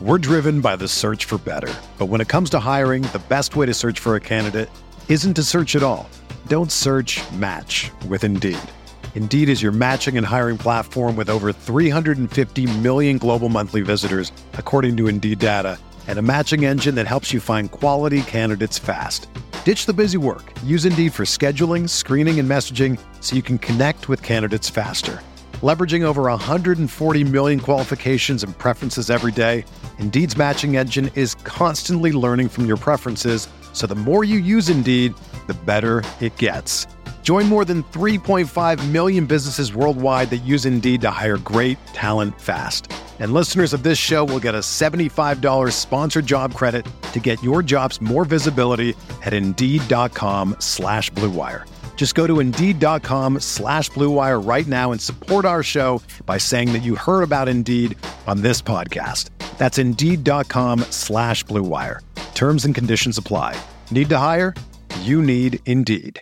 We're driven by the search for better. But when it comes to hiring, the best way to search for a candidate isn't to search at all. Don't search, match with Indeed. Indeed is your matching and hiring platform with over 350 million global monthly visitors, according to Indeed data, and a matching engine that helps you find quality candidates fast. Ditch the busy work. Use Indeed for scheduling, screening, and messaging so you can connect with candidates faster. Leveraging over 140 million qualifications and preferences every day, Indeed's matching engine is constantly learning from your preferences, so the more you use Indeed, the better it gets. Join more than 3.5 million businesses worldwide that use Indeed to hire great talent fast. And listeners of this show will get a $75 sponsored job credit to get your jobs more visibility at Indeed.com/Blue Wire. Just go to Indeed.com/Blue Wire right now and support our show by saying that you heard about Indeed on this podcast. That's Indeed.com/Blue Wire. Terms and conditions apply. Need to hire? You need Indeed.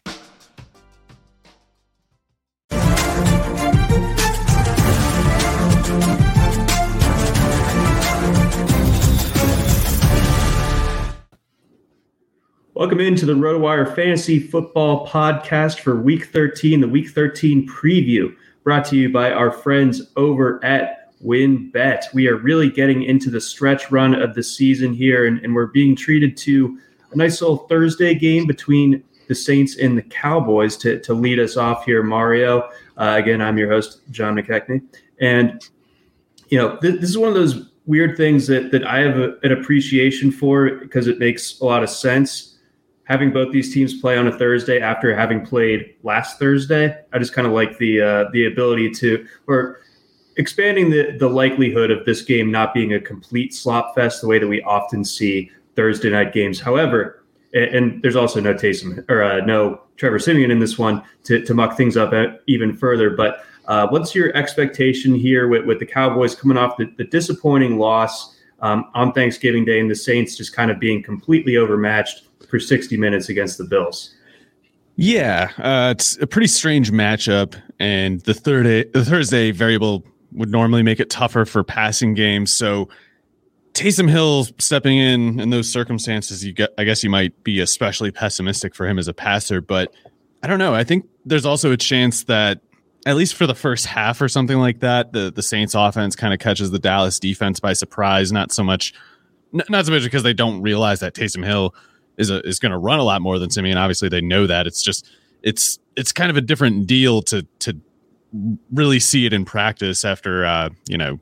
Welcome into the RotoWire Fantasy Football Podcast for Week 13, the Week 13 preview, brought to you by our friends over at WynnBET. We are really getting into the stretch run of the season here, and we're being treated to a nice little Thursday game between the Saints and the Cowboys to lead us off here, Mario. Again, I'm your host, John McKechnie. And, this is one of those weird things that I have an appreciation for because it makes a lot of sense. Having both these teams play on a Thursday after having played last Thursday, I just kind of like the ability to, or expanding the likelihood of this game not being a complete slop fest the way that we often see Thursday night games. However, and there's also no no Trevor Siemian in this one to muck things up even further. But what's your expectation here with the Cowboys coming off the disappointing loss on Thanksgiving Day and the Saints just kind of being completely overmatched for 60 minutes against the Bills? Yeah, it's a pretty strange matchup, and the Thursday variable would normally make it tougher for passing games. So Taysom Hill stepping in those circumstances, I guess you might be especially pessimistic for him as a passer, but I don't know. I think there's also a chance that at least for the first half or something like that, the Saints offense kind of catches the Dallas defense by surprise. Not so much because they don't realize that Taysom Hill is going to run a lot more than Siemian. Obviously, they know that. It's just it's kind of a different deal to really see it in practice after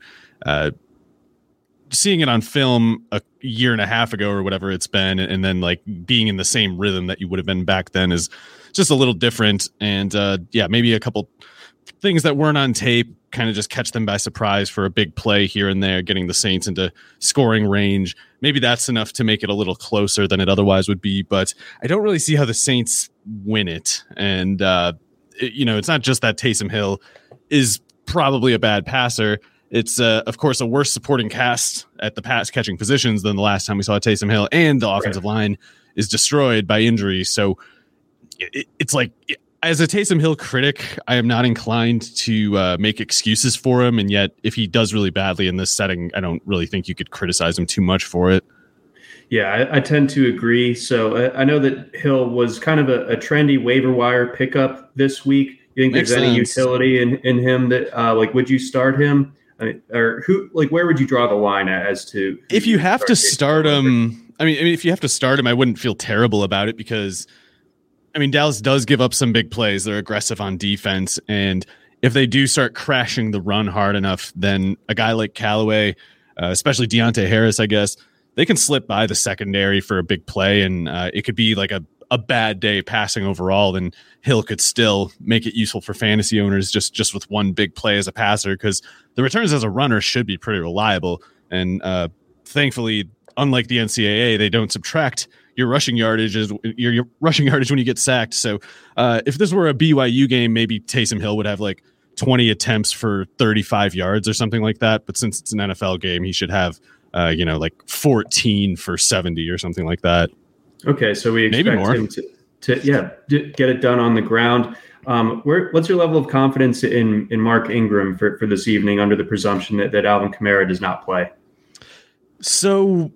seeing it on film a year and a half ago or whatever it's been, and then like being in the same rhythm that you would have been back then is just a little different. And maybe a couple things that weren't on tape kind of just catch them by surprise for a big play here and there, getting the Saints into scoring range. Maybe that's enough to make it a little closer than it otherwise would be, but I don't really see how the Saints win it. And, it's not just that Taysom Hill is probably a bad passer. It's, of course, a worse supporting cast at the pass catching positions than the last time we saw Taysom Hill, and the offensive line is destroyed by injury. So it's like, as a Taysom Hill critic, I am not inclined to make excuses for him. And yet, if he does really badly in this setting, I don't really think you could criticize him too much for it. Yeah, I tend to agree. So I know that Hill was kind of a trendy waiver wire pickup this week. You think Makes there's any sense. utility in him that, would you start him? Or where would you draw the line as to if you have to start him? If you have to start him, I wouldn't feel terrible about it because, Dallas does give up some big plays. They're aggressive on defense, and if they do start crashing the run hard enough, then a guy like Callaway, especially Deontay Harris, I guess, they can slip by the secondary for a big play, and it could be like a bad day passing overall, then Hill could still make it useful for fantasy owners just with one big play as a passer, because the returns as a runner should be pretty reliable. And thankfully, unlike the NCAA, they don't subtract your rushing yardage when you get sacked. So if this were a BYU game, maybe Taysom Hill would have like 20 attempts for 35 yards or something like that. But since it's an NFL game, he should have, like 14 for 70 or something like that. Okay, so we expect him to get it done on the ground. What's your level of confidence in Mark Ingram for this evening under the presumption that Alvin Kamara does not play? So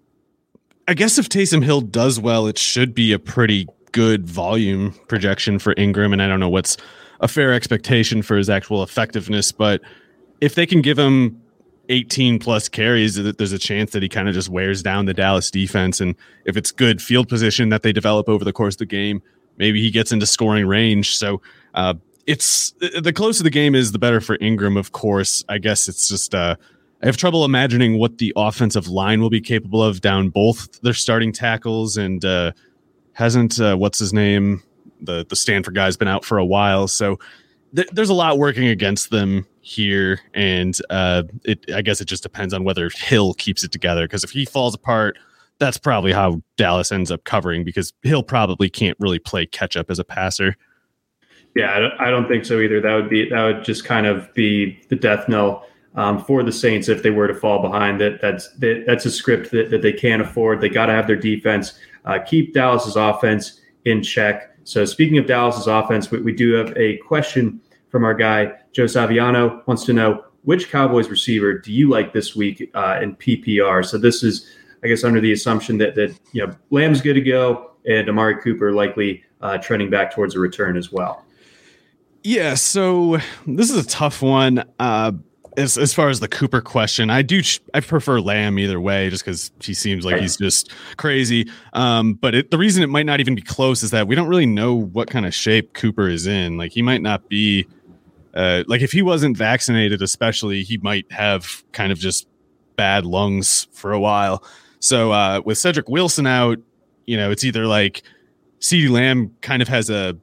I guess if Taysom Hill does well, it should be a pretty good volume projection for Ingram. And I don't know what's a fair expectation for his actual effectiveness, but if they can give him 18 plus carries, there's a chance that he kind of just wears down the Dallas defense. And if it's good field position that they develop over the course of the game, maybe he gets into scoring range. So it's the closer the game is, the better for Ingram, of course. I guess it's just I have trouble imagining what the offensive line will be capable of down both their starting tackles, and hasn't what's his name, the Stanford guy's been out for a while. So there's a lot working against them here, and I guess it just depends on whether Hill keeps it together, because if he falls apart, that's probably how Dallas ends up covering, because Hill probably can't really play catch up as a passer. Yeah, I don't think so either. That would just kind of be the death knell for the Saints if they were to fall behind. That's a script that they can't afford. They got to have their defense keep Dallas's offense in check. So speaking of Dallas's offense, we do have a question from our guy Joe Saviano. Wants to know, which Cowboys receiver do you like this week in PPR? So this is, I guess, under the assumption that Lamb's good to go and Amari Cooper likely trending back towards a return as well. Yeah, so this is a tough one. As far as the Cooper question, I prefer Lamb either way, just because he seems like he's just crazy. But the reason it might not even be close is that we don't really know what kind of shape Cooper is in. Like, he might not be like, if he wasn't vaccinated, especially, he might have kind of just bad lungs for a while. So with Cedric Wilson out, it's either like CeeDee Lamb kind of has a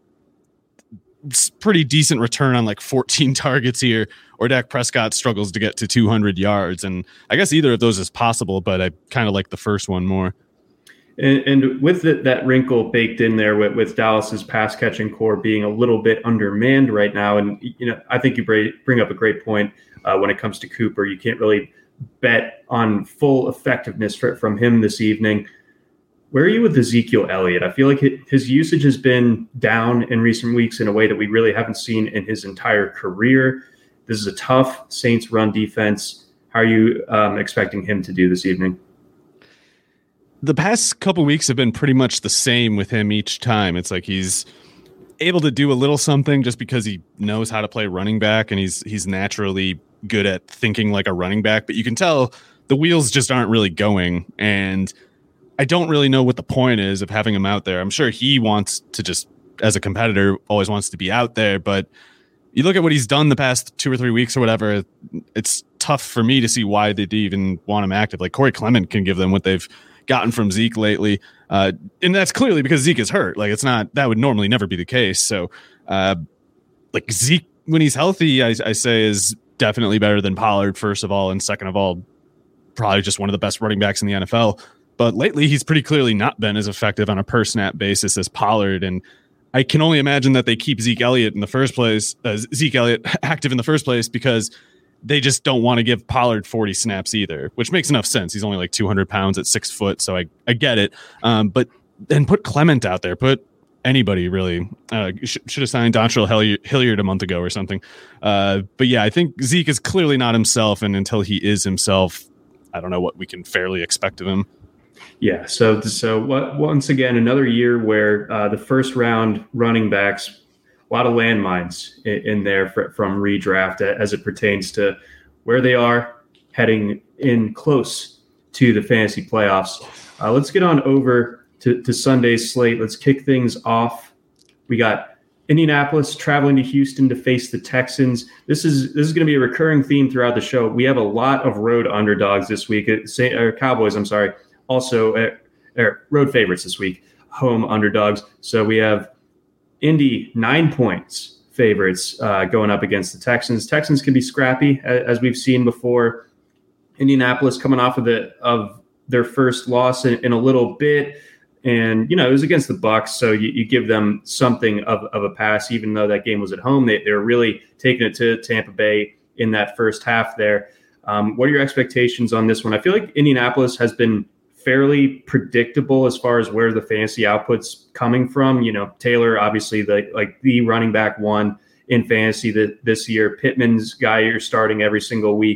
pretty decent return on like 14 targets here, or Dak Prescott struggles to get to 200 yards. And I guess either of those is possible, but I kind of like the first one more. And with that wrinkle baked in there with Dallas's pass catching core being a little bit undermanned right now. And, I think you bring up a great point when it comes to Cooper. You can't really bet on full effectiveness from him this evening. Where are you with Ezekiel Elliott? I feel like his usage has been down in recent weeks in a way that we really haven't seen in his entire career. This is a tough Saints run defense. How are you expecting him to do this evening? The past couple weeks have been pretty much the same with him each time. It's like he's able to do a little something just because he knows how to play running back, and he's naturally good at thinking like a running back, but you can tell the wheels just aren't really going, and I don't really know what the point is of having him out there. I'm sure he wants to just, as a competitor, always wants to be out there, but you look at what he's done the past 2 or 3 weeks or whatever, it's tough for me to see why they'd even want him active. Like, Corey Clement can give them what they've gotten from Zeke lately. And that's clearly because Zeke is hurt. Like, that would normally never be the case. So like, Zeke, when he's healthy, I say is definitely better than Pollard, first of all. And second of all, probably just one of the best running backs in the NFL. But lately, he's pretty clearly not been as effective on a per snap basis as Pollard. And I can only imagine that they keep Zeke Elliott active in the first place because they just don't want to give Pollard 40 snaps either, which makes enough sense. He's only like 200 pounds at 6 foot, so I get it. But then put Clement out there. Put anybody, really. Should have signed Dontrell Hilliard a month ago or something. But yeah, I think Zeke is clearly not himself, and until he is himself, I don't know what we can fairly expect of him. Yeah, so once again, another year where the first round running backs, a lot of landmines in there from redraft as it pertains to where they are heading in close to the fantasy playoffs. Let's get on over to Sunday's slate. Let's kick things off. We got Indianapolis traveling to Houston to face the Texans. This is going to be a recurring theme throughout the show. We have a lot of road underdogs this week. Cowboys, I'm sorry. Also, road favorites this week, home underdogs. So we have Indy 9 points favorites going up against the Texans. Texans can be scrappy, as we've seen before. Indianapolis coming off of their first loss in a little bit, and it was against the Bucs, so you give them something of a pass, even though that game was at home. They were really taking it to Tampa Bay in that first half there. What are your expectations on this one? I feel like Indianapolis has been fairly predictable as far as where the fantasy output's coming from. Taylor, obviously the running back one in fantasy this year. Pittman's guy you're starting every single week.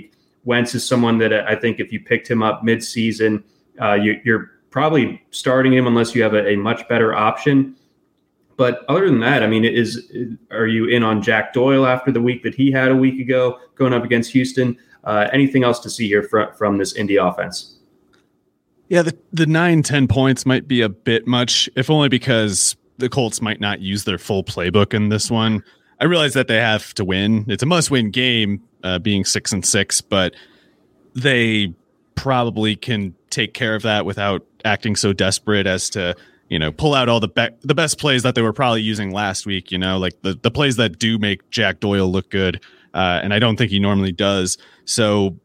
Wentz is someone that I think if you picked him up mid-season, you're probably starting him unless you have a much better option. But other than that, I mean, are you in on Jack Doyle after the week that he had a week ago going up against Houston? Anything else to see here from this Indy offense? Yeah, the 9-10 points might be a bit much, if only because the Colts might not use their full playbook in this one. I realize that they have to win. It's a must-win game, being 6-6, but they probably can take care of that without acting so desperate as to, pull out all the best plays that they were probably using last week, like the plays that do make Jack Doyle look good. And I don't think he normally does. So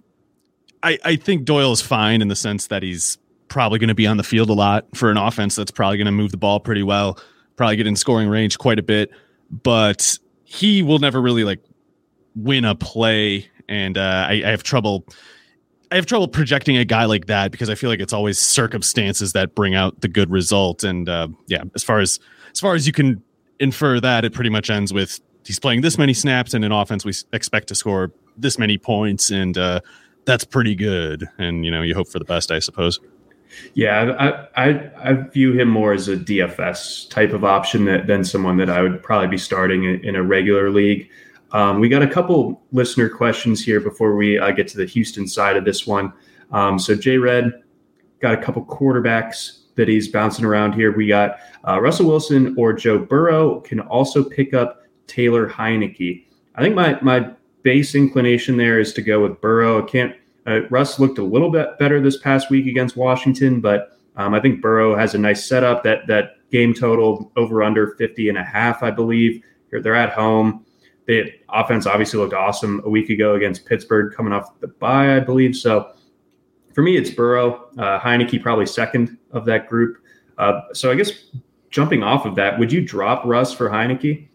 I think Doyle is fine in the sense that he's probably going to be on the field a lot for an offense that's probably going to move the ball pretty well, probably get in scoring range quite a bit, but he will never really win a play. And I have trouble projecting a guy like that because I feel like it's always circumstances that bring out the good result. And as far as you can infer that, it pretty much ends with he's playing this many snaps in an offense we expect to score this many points, and that's pretty good. And you hope for the best, I suppose. Yeah, I view him more as a DFS type of option than someone that I would probably be starting in a regular league. We got a couple listener questions here before we get to the Houston side of this one. So J-Red got a couple quarterbacks that he's bouncing around here. We got Russell Wilson or Joe Burrow. Can also pick up Taylor Heineke. I think my base inclination there is to go with Burrow. Russ looked a little bit better this past week against Washington, but I think Burrow has a nice setup. That game total over under 50.5, I believe. They're at home. The offense obviously looked awesome a week ago against Pittsburgh, coming off the bye, I believe. So for me, it's Burrow. Heineke probably second of that group. So I guess jumping off of that, would you drop Russ for Heineke?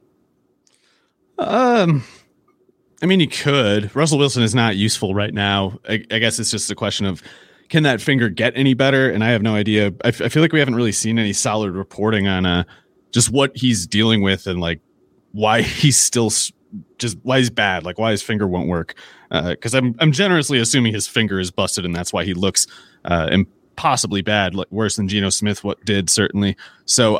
I mean, you could. Russell Wilson is not useful right now. I guess it's just a question of, can that finger get any better? And I have no idea. I feel like we haven't really seen any solid reporting on just what he's dealing with and why he's still why he's bad, why his finger won't work. Because I'm generously assuming his finger is busted and that's why he looks impossibly bad, worse than Geno Smith did, certainly. So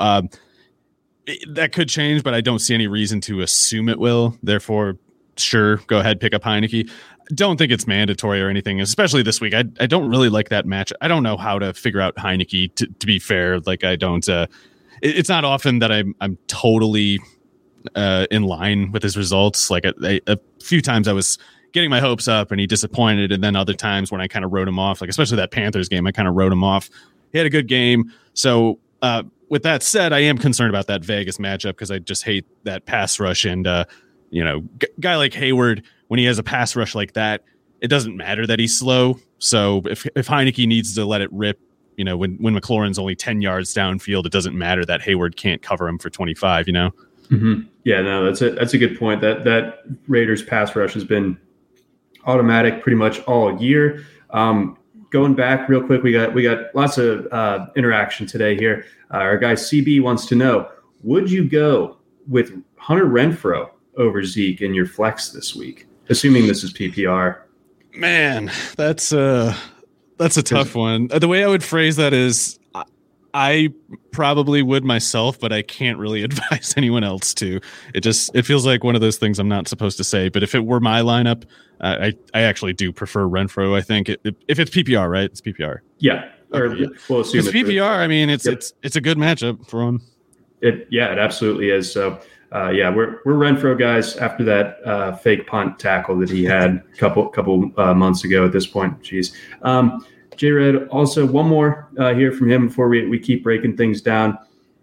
that could change, but I don't see any reason to assume it will. Therefore, sure, go ahead, pick up Heineke. Don't think it's mandatory or anything, especially this week. I don't really like that match. I don't know how to figure out Heineke, to be fair. I don't. It's not often that I'm totally in line with his results. A few times I was getting my hopes up and he disappointed, and then other times when I kind of wrote him off, especially that Panthers game, I kind of wrote him off. He had a good game. So with that said, I am concerned about that Vegas matchup because I just hate that pass rush. And guy like Hayward, when he has a pass rush like that, it doesn't matter that he's slow. So if Heineke needs to let it rip, when McLaurin's only 10 yards downfield, it doesn't matter that Hayward can't cover him for 25. Mm-hmm. Yeah, no, that's a good point. That Raiders pass rush has been automatic pretty much all year. Going back real quick, we got lots of interaction today here. Our guy CB wants to know: would you go with Hunter Renfrow over Zeke in your flex this week, assuming this is PPR? Man, that's a tough one. The way I would phrase that is, I probably would myself, but I can't really advise anyone else to. It feels like one of those things I'm not supposed to say. But if it were my lineup, I actually do prefer Renfrow. I think if it's PPR, right? It's PPR. Yeah. Or yeah. We'll assume it's PPR. I mean, it's a good matchup for him. It absolutely is. So we're Renfrow guys after that fake punt tackle that he had a couple months ago. At this point, jeez. J-Red, also one more here from him before we keep breaking things down.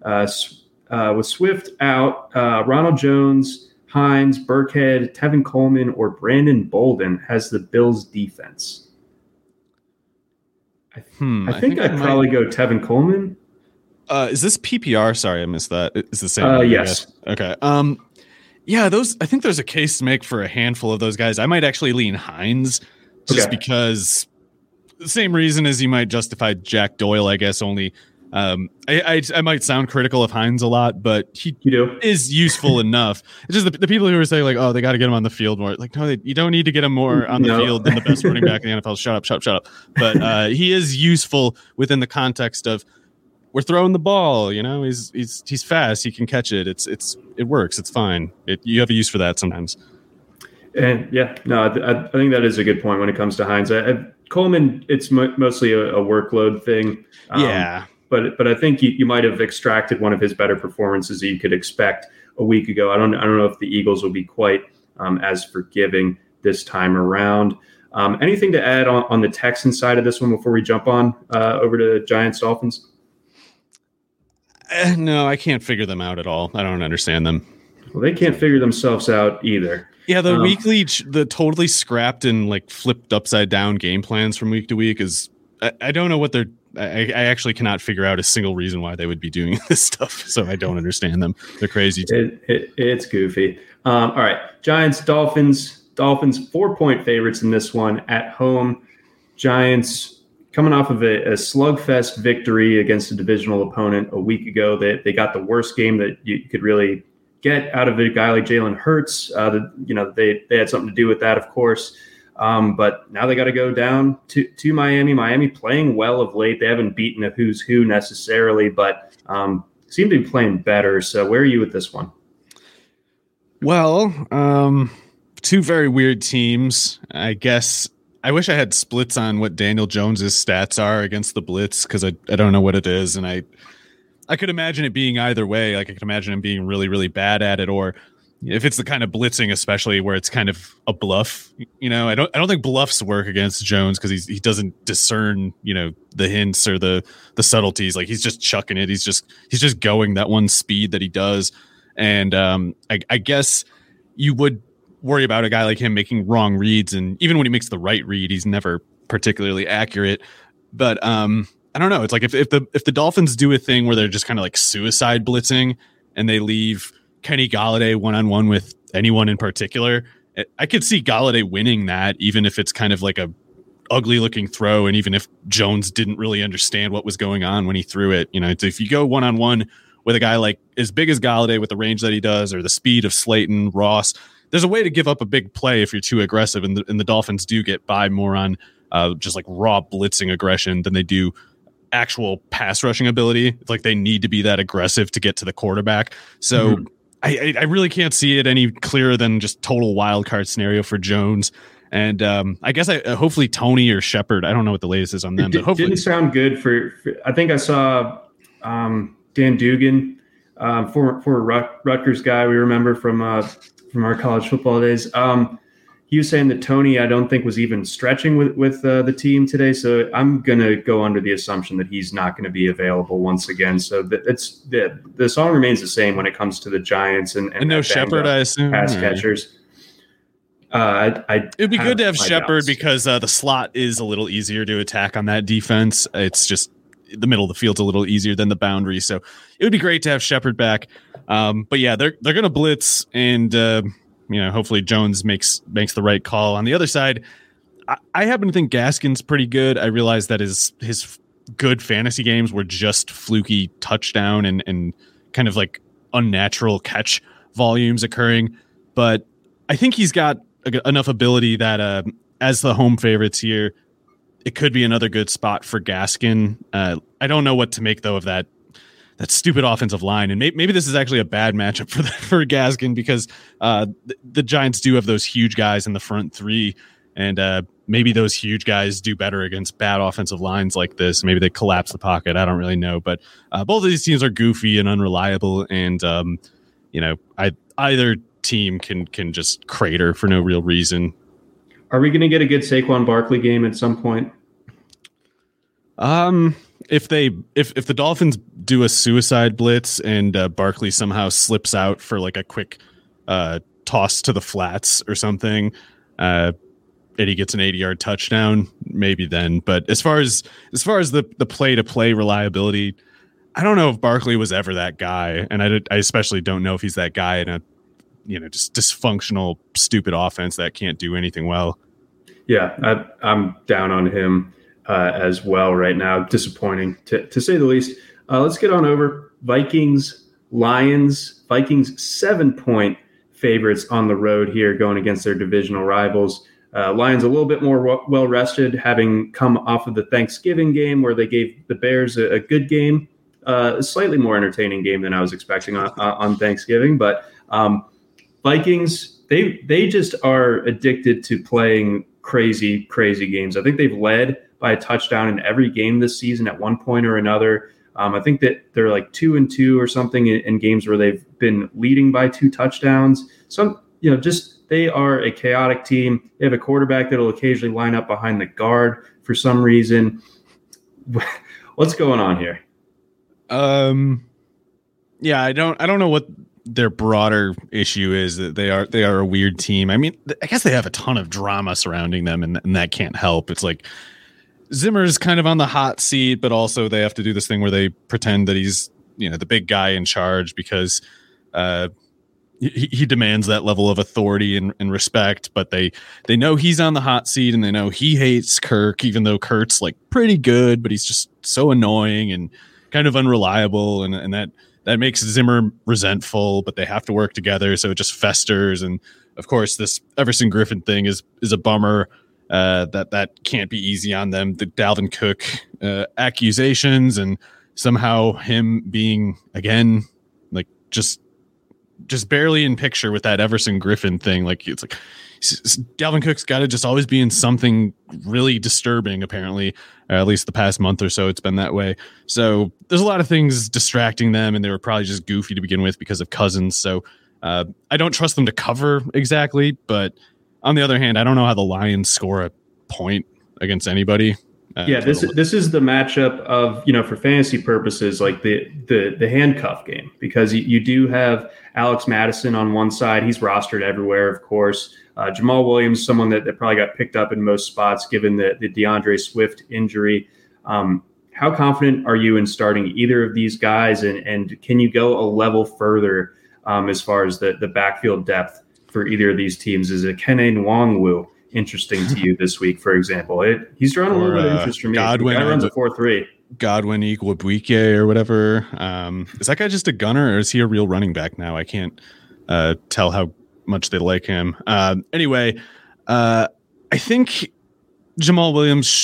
With Swift out, Ronald Jones, Hines, Burkhead, Tevin Coleman, or Brandon Bolden has the Bills defense. I think I'd probably go Tevin Coleman. Is this PPR? Sorry, I missed that. It's the same. Yes. Okay. Yeah, I think there's a case to make for a handful of those guys. I might actually lean Hines just because the same reason as you might justify Jack Doyle, I guess, only I might sound critical of Hines a lot, but he is useful enough. It's just the people who are saying like, oh, they got to get him on the field more. Like, no, you don't need to get him more on the field than the best running back in the NFL. Shut up. But he is useful within the context of we're throwing the ball. You know, he's fast. He can catch it. It works. It's fine. You have a use for that sometimes. And I think that is a good point when it comes to Hines. Coleman, it's mostly a workload thing. But I think you might have extracted one of his better performances that you could expect a week ago. I don't know if the Eagles will be quite as forgiving this time around. Anything to add on the Texans side of this one before we jump on over to Giants Dolphins? No, I can't figure them out at all. I don't understand them. Well, they can't figure themselves out either. Yeah, the the totally scrapped and like flipped upside down game plans from week to week is. I don't know what they're. I actually cannot figure out a single reason why they would be doing this stuff. So I don't understand them. They're crazy too. It's goofy. All right, Giants, Dolphins. 4-point favorites in this one at home. Giants coming off of a slugfest victory against a divisional opponent a week ago. They got the worst game that you could really get out of a guy like Jalen Hurts. They had something to do with that, of course. But now they got to go down to Miami. Miami playing well of late. They haven't beaten a who's who necessarily, but seem to be playing better. So where are you with this one? Well, two very weird teams. I guess I wish I had splits on what Daniel Jones's stats are against the blitz because I don't know what it is. And I could imagine it being either way. Like I could imagine him being really, really bad at it, or if it's the kind of blitzing, especially where it's kind of a bluff, I don't think bluffs work against Jones because he doesn't discern, the hints or the subtleties. Like he's just chucking it. He's just going that one speed that he does. And I guess you would worry about a guy like him making wrong reads. And even when he makes the right read, he's never particularly accurate. But I don't know. It's like if the Dolphins do a thing where they're just kind of like suicide blitzing and they leave Kenny Golladay one-on-one with anyone in particular, I could see Golladay winning that, even if it's kind of like a ugly looking throw. And even if Jones didn't really understand what was going on when he threw it, if you go one-on-one with a guy like as big as Golladay with the range that he does, or the speed of Slayton, Ross, there's a way to give up a big play if you're too aggressive. And the Dolphins do get by more on just like raw blitzing aggression than they do actual pass rushing ability. It's like they need to be that aggressive to get to the quarterback. So I really can't see it any clearer than just total wild card scenario for Jones. And I guess hopefully Tony or Shepard, I don't know what the latest is on them. But hopefully, didn't sound good for I think I saw Dan Dugan, former Rutgers guy we remember from our college football days. He was saying that Tony, I don't think, was even stretching with the team today. So I'm going to go under the assumption that he's not going to be available once again. So the song remains the same when it comes to the Giants and no Shepard, I assume. Pass catchers. It'd be good to have Shepard because the slot is a little easier to attack on that defense. It's just the middle of the field's a little easier than the boundary. So it would be great to have Shepard back. But yeah, they're going to blitz and, hopefully Jones makes the right call. On the other side, I happen to think Gaskin's pretty good. I realize that his good fantasy games were just fluky touchdown and kind of like unnatural catch volumes occurring. But I think he's got enough ability that as the home favorites here, it could be another good spot for Gaskin. I don't know what to make, though, of that stupid offensive line. And maybe this is actually a bad matchup for Gaskin because the Giants do have those huge guys in the front three. And maybe those huge guys do better against bad offensive lines like this. Maybe they collapse the pocket. I don't really know. But both of these teams are goofy and unreliable. And, either team can just crater for no real reason. Are we going to get a good Saquon Barkley game at some point? If the Dolphins do a suicide blitz and Barkley somehow slips out for like a quick toss to the flats or something, and he gets an 80-yard touchdown, maybe then. But as far as the play-to-play reliability, I don't know if Barkley was ever that guy, and I especially don't know if he's that guy in a just dysfunctional, stupid offense that can't do anything well. Yeah, I'm down on him as well right now. Disappointing to say the least. Let's get on over Vikings, Lions. Vikings 7-point favorites on the road here going against their divisional rivals. Lions a little bit more well-rested, having come off of the Thanksgiving game where they gave the Bears a good game, a slightly more entertaining game than I was expecting on Thanksgiving. But Vikings, they just are addicted to playing crazy games. I think they've led by a touchdown in every game this season at one point or another. I think that they're like 2-2 or something in games where they've been leading by 2 touchdowns. So, they are a chaotic team. They have a quarterback that will occasionally line up behind the guard for some reason. What's going on here? Yeah, I don't know what their broader issue is. That they are a weird team. I mean, I guess they have a ton of drama surrounding them, and that can't help. It's like Zimmer's kind of on the hot seat, but also they have to do this thing where they pretend that he's, the big guy in charge because he demands that level of authority and respect, but they know he's on the hot seat and they know he hates Kirk, even though Kurt's like pretty good, but he's just so annoying and kind of unreliable. And that makes Zimmer resentful, but they have to work together. So it just festers. And of course, this Everson Griffin thing is a bummer. That can't be easy on them. The Dalvin Cook accusations and somehow him being again like just barely in picture with that Everson Griffin thing. Like it's like Dalvin Cook's got to just always be in something really disturbing. Apparently, at least the past month or so, it's been that way. So there's a lot of things distracting them, and they were probably just goofy to begin with because of Cousins. So I don't trust them to cover exactly, but on the other hand, I don't know how the Lions score a point against anybody. This is the matchup of, for fantasy purposes, like the handcuff game, because you do have Alex Madison on one side. He's rostered everywhere, of course. Jamal Williams, someone that probably got picked up in most spots given the DeAndre Swift injury. How confident are you in starting either of these guys? And can you go a level further as far as the backfield depth for either of these teams? Is it Kene Nwangwu interesting to you this week, for example? He's drawn a little bit of interest from me. Godwin runs a 4.3. Godwin Igwebuike or whatever. Is that guy just a gunner, or is he a real running back now? I can't tell how much they like him. Anyway, I think Jamal Williams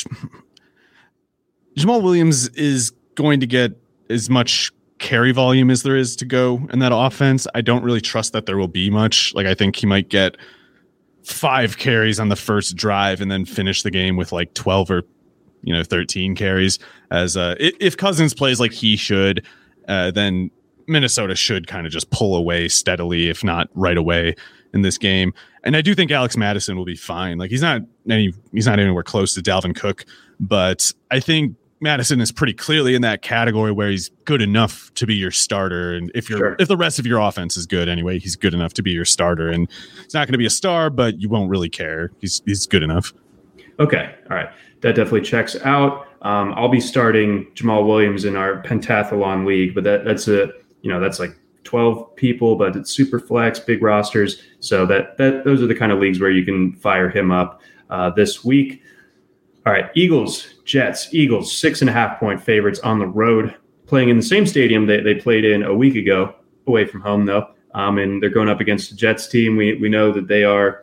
is going to get as much carry volume as there is to go in that offense. I don't really trust that there will be much. Like, I think he might get 5 carries on the first drive and then finish the game with like 12 or 13 carries. As if Cousins plays like he should, then Minnesota should kind of just pull away steadily, if not right away in this game. And I do think Alex Madison will be fine. Like he's not anywhere close to Dalvin Cook, but I think Madison is pretty clearly in that category where he's good enough to be your starter. And if the rest of your offense is good anyway, he's good enough to be your starter. And he's not going to be a star, but you won't really care. He's good enough. Okay. All right. That definitely checks out. I'll be starting Jamal Williams in our pentathlon league, but that's like 12 people, but it's super flex, big rosters. So those are the kind of leagues where you can fire him up this week. All right, Eagles, Jets. Eagles, 6.5-point favorites on the road, playing in the same stadium they played in a week ago, away from home though. And they're going up against the Jets team. We know that they are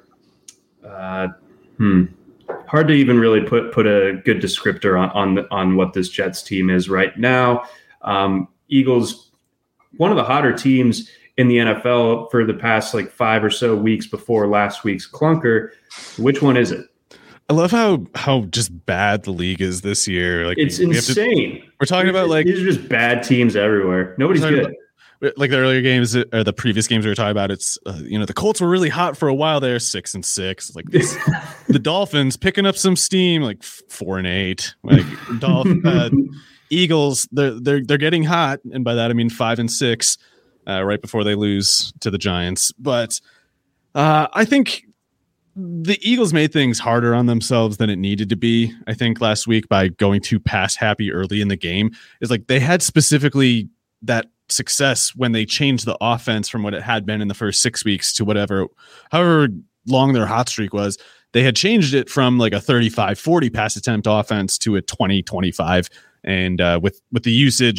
hard to even really put a good descriptor on what this Jets team is right now. Eagles, one of the hotter teams in the NFL for the past like 5 or so weeks before last week's clunker. Which one is it? I love how just bad the league is this year. Like it's insane. We're talking about like these are just bad teams everywhere. Nobody's good. Like the earlier games or the previous games we were talking about, it's the Colts were really hot for a while there, 6-6. Like the Dolphins picking up some steam, like 4-8. Like Eagles, they're getting hot, and by that I mean 5-6, right before they lose to the Giants. But I think the Eagles made things harder on themselves than it needed to be. I think last week by going too pass happy early in the game is like they had specifically that success when they changed the offense from what it had been in the first 6 weeks to however long their hot streak was. They had changed it from like a 35-40 pass attempt offense to a 20-25. And with the usage,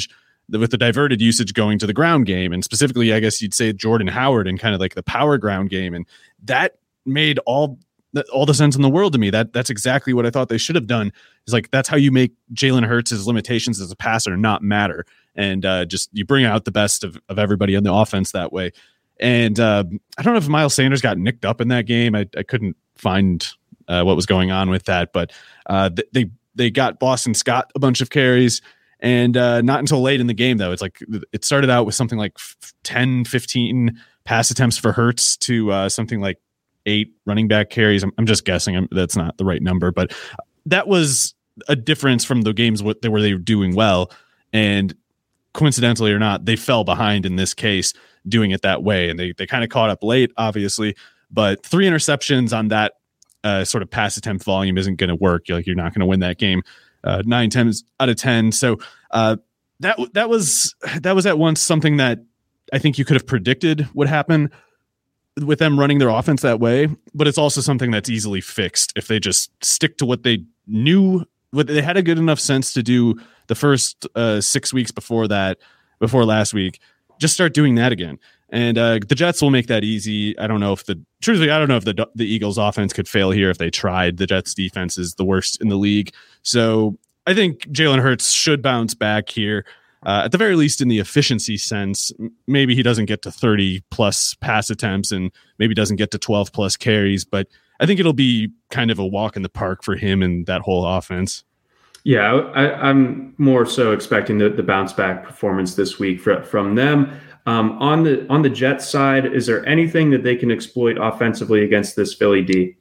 with the diverted usage going to the ground game, and specifically, I guess you'd say Jordan Howard and kind of like the power ground game. And that made all the sense in the world to me. That's exactly what I thought they should have done. Is like, that's how you make Jalen Hurts' limitations as a passer not matter. And just you bring out the best of everybody on the offense that way. And I don't know if Miles Sanders got nicked up in that game. I couldn't find what was going on with that, but they got Boston Scott a bunch of carries. And not until late in the game, though, it's like it started out with something like 10, 15 pass attempts for Hurts to something like 8 running back carries. I'm just guessing. That's not the right number, but that was a difference from the games where they were doing well. And coincidentally or not, they fell behind in this case doing it that way. And they kind of caught up late, obviously, but 3 interceptions on that sort of pass attempt volume isn't going to work. You're not going to win that game 9 times out of 10. So that was at once something that I think you could have predicted would happen with them running their offense that way, but it's also something that's easily fixed if they just stick to what they knew, what they had a good enough sense to do the first 6 weeks before last week. Just start doing that again. And the Jets will make that easy. I don't know if the Eagles offense could fail here if they tried. The Jets defense is the worst in the league. So I think Jalen Hurts should bounce back here. At the very least in the efficiency sense. Maybe he doesn't get to 30 plus pass attempts and maybe doesn't get to 12 plus carries, but I think it'll be kind of a walk in the park for him and that whole offense. Yeah, I'm more so expecting the bounce back performance this week from them. On the Jets side, is there anything that they can exploit offensively against this Philly D?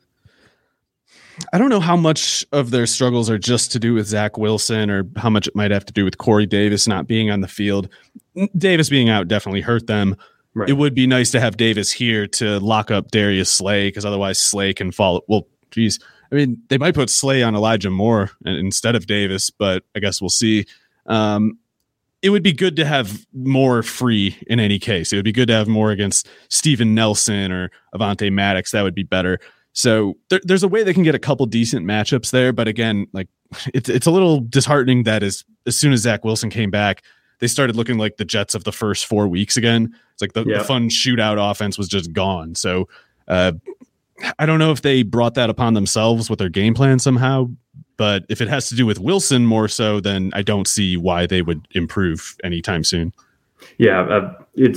I don't know how much of their struggles are just to do with Zach Wilson or how much it might have to do with Corey Davis not being on the field. Davis being out definitely hurt them. Right. It would be nice to have Davis here to lock up Darius Slay, because otherwise Slay can fall. Well, geez, I mean, they might put Slay on Elijah Moore instead of Davis, but I guess we'll see. It would be good to have Moore free in any case. It would be good to have Moore against Steven Nelson or Avonte Maddox. That would be better. So there's a way they can get a couple decent matchups there. But again, like it's a little disheartening that as soon as Zach Wilson came back, they started looking like the Jets of the first 4 weeks again. It's like the fun shootout offense was just gone. So I don't know if they brought that upon themselves with their game plan somehow, but if it has to do with Wilson more so, then I don't see why they would improve anytime soon. Yeah,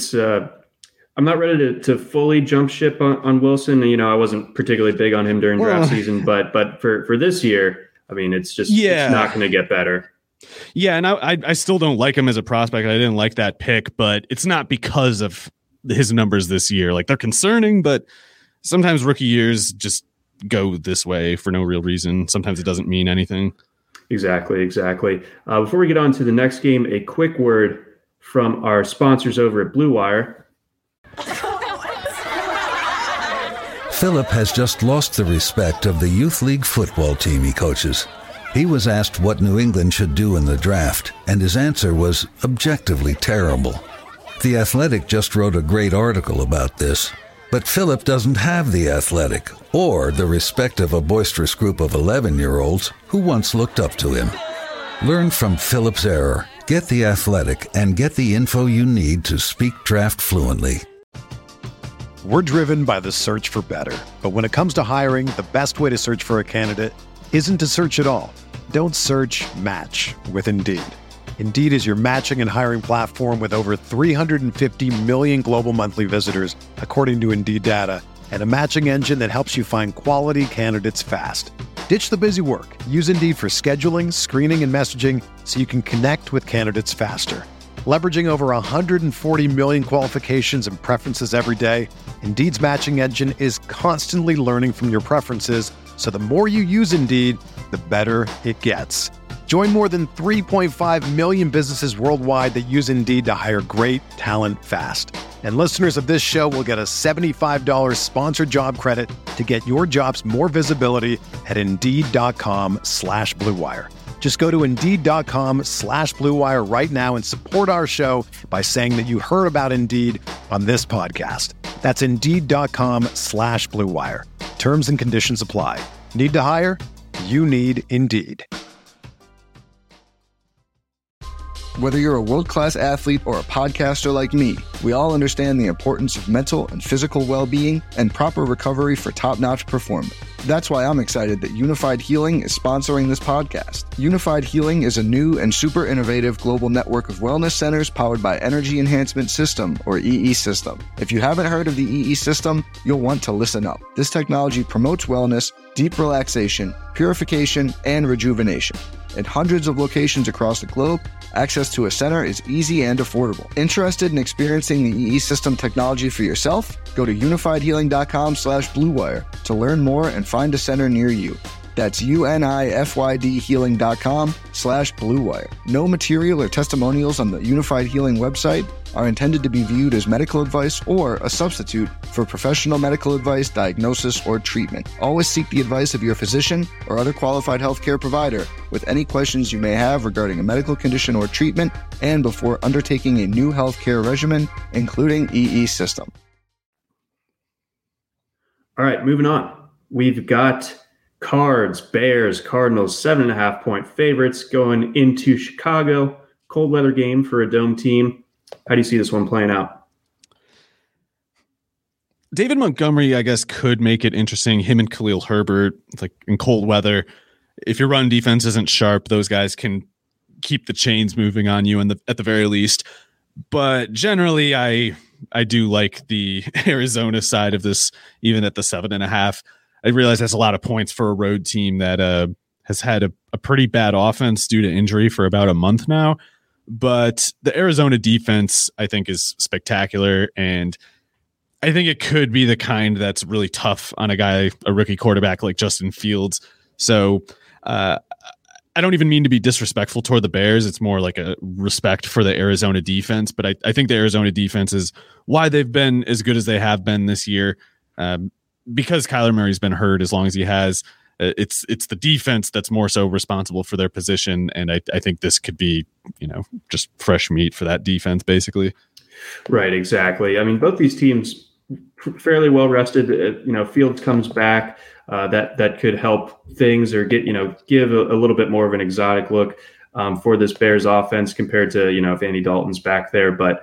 I'm not ready to fully jump ship on Wilson. You know, I wasn't particularly big on him during draft season, but for this year, I mean, it's not going to get better. Yeah, and I still don't like him as a prospect. I didn't like that pick, but it's not because of his numbers this year. Like, they're concerning, but sometimes rookie years just go this way for no real reason. Sometimes it doesn't mean anything. Exactly. Before we get on to the next game, a quick word from our sponsors over at Blue Wire. Philip has just lost the respect of the youth league football team he coaches. He was asked what New England should do in the draft, and his answer was objectively terrible. The Athletic just wrote a great article about this, but Philip doesn't have the Athletic or the respect of a boisterous group of 11-year-olds who once looked up to him. Learn from Philip's error, get the Athletic, and get the info you need to speak draft fluently. We're driven by the search for better. But when it comes to hiring, the best way to search for a candidate isn't to search at all. Don't search, match with Indeed. Indeed is your matching and hiring platform with over 350 million global monthly visitors, according to Indeed data, and a matching engine that helps you find quality candidates fast. Ditch the busy work. Use Indeed for scheduling, screening, and messaging so you can connect with candidates faster. Leveraging over 140 million qualifications and preferences every day, Indeed's matching engine is constantly learning from your preferences, so the more you use Indeed, the better it gets. Join more than 3.5 million businesses worldwide that use Indeed to hire great talent fast. And listeners of this show will get a $75 sponsored job credit to get your jobs more visibility at Indeed.com/Blue Wire. Just go to Indeed.com/Blue Wire right now and support our show by saying that you heard about Indeed on this podcast. That's Indeed.com/Blue Wire. Terms and conditions apply. Need to hire? You need Indeed. Whether you're a world-class athlete or a podcaster like me, we all understand the importance of mental and physical well-being and proper recovery for top-notch performance. That's why I'm excited that Unified Healing is sponsoring this podcast. Unified Healing is a new and super innovative global network of wellness centers powered by Energy Enhancement System, or EE System. If you haven't heard of the EE System, you'll want to listen up. This technology promotes wellness, deep relaxation, purification, and rejuvenation. In hundreds of locations across the globe, access to a center is easy and affordable. Interested in experiencing the EE System technology for yourself? Go to unifiedhealing.com/bluewire to learn more and find a center near you. That's unifydhealing.com/bluewire. No material or testimonials on the Unified Healing website are intended to be viewed as medical advice or a substitute for professional medical advice, diagnosis, or treatment. Always seek the advice of your physician or other qualified healthcare provider with any questions you may have regarding a medical condition or treatment and before undertaking a new healthcare regimen, including EE System. All right, moving on. We've got Cards, Bears, Cardinals, 7.5-point favorites going into Chicago. Cold weather game for a dome team. How do you see this one playing out? David Montgomery, I guess, could make it interesting. Him and Khalil Herbert, like in cold weather. If your run defense isn't sharp, those guys can keep the chains moving on you at the very least. But generally, I do like the Arizona side of this, even at the 7.5. I realize that's a lot of points for a road team that has had a pretty bad offense due to injury for about a month now. But the Arizona defense, I think, is spectacular. And I think it could be the kind that's really tough on a rookie quarterback like Justin Fields. So I don't even mean to be disrespectful toward the Bears. It's more like a respect for the Arizona defense. But I think the Arizona defense is why they've been as good as they have been this year. Because Kyler Murray's been hurt as long as he has. It's the defense that's more so responsible for their position, and I think this could be, just fresh meat for that defense, basically. Right, exactly. I mean, both these teams fairly well rested. Fields comes back. That could help things or give a little bit more of an exotic look for this Bears offense compared to if Andy Dalton's back there. But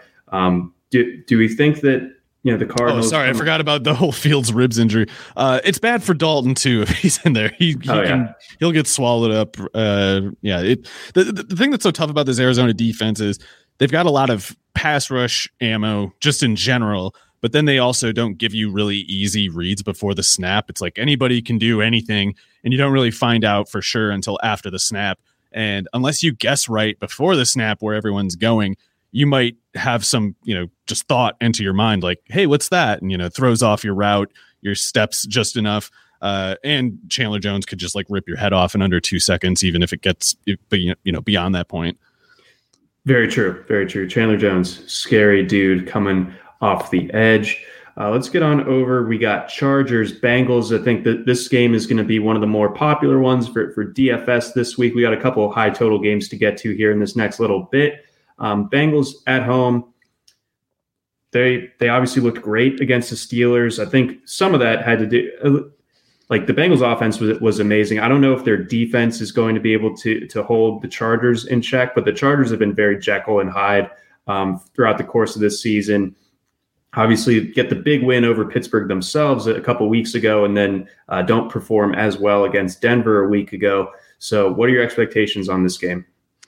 do we think that? The Cardinals. Oh, sorry, I forgot about the whole Fields ribs injury. It's bad for Dalton too if he's in there. He'll get swallowed up. The thing that's so tough about this Arizona defense is they've got a lot of pass rush ammo just in general, but then they also don't give you really easy reads before the snap. It's like anybody can do anything, and you don't really find out for sure until after the snap. And unless you guess right before the snap where everyone's going, you might have some, just thought into your mind like, hey, what's that? And, throws off your route, your steps just enough. And Chandler Jones could just like rip your head off in under 2 seconds, even if it gets, beyond that point. Very true. Very true. Chandler Jones, scary dude coming off the edge. Let's get on over. We got Chargers, Bengals. I think that this game is going to be one of the more popular ones for DFS this week. We got a couple of high total games to get to here in this next little bit. Bengals at home, they obviously looked great against the Steelers. I think some of that had to do, like the Bengals offense was amazing. I don't know if their defense is going to be able to hold the Chargers in check, but the Chargers have been very Jekyll and Hyde throughout the course of this season. Obviously get the big win over Pittsburgh themselves a couple weeks ago, and then don't perform as well against Denver a week ago. So what are your expectations on this game?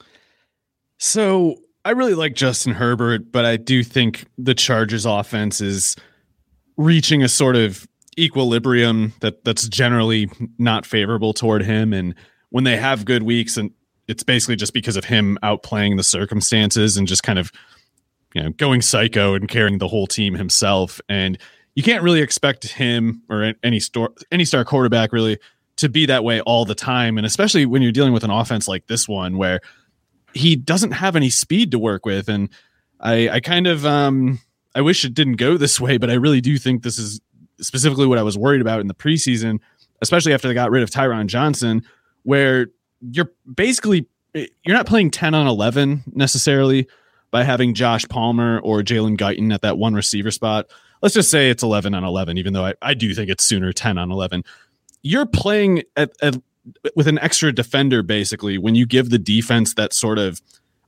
So I really like Justin Herbert, but I do think the Chargers offense is reaching a sort of equilibrium that's generally not favorable toward him. And when they have good weeks, and it's basically just because of him outplaying the circumstances and just kind of, going psycho and carrying the whole team himself. And you can't really expect him or any star quarterback really to be that way all the time. And especially when you're dealing with an offense like this one, where he doesn't have any speed to work with. And I kind of, I wish it didn't go this way, but I really do think this is specifically what I was worried about in the preseason, especially after they got rid of Tyron Johnson, where you're not playing 10 on 11 necessarily by having Josh Palmer or Jalen Guyton at that one receiver spot. Let's just say it's 11 on 11, even though I do think it's sooner 10 on 11. You're playing with an extra defender, basically, when you give the defense that sort of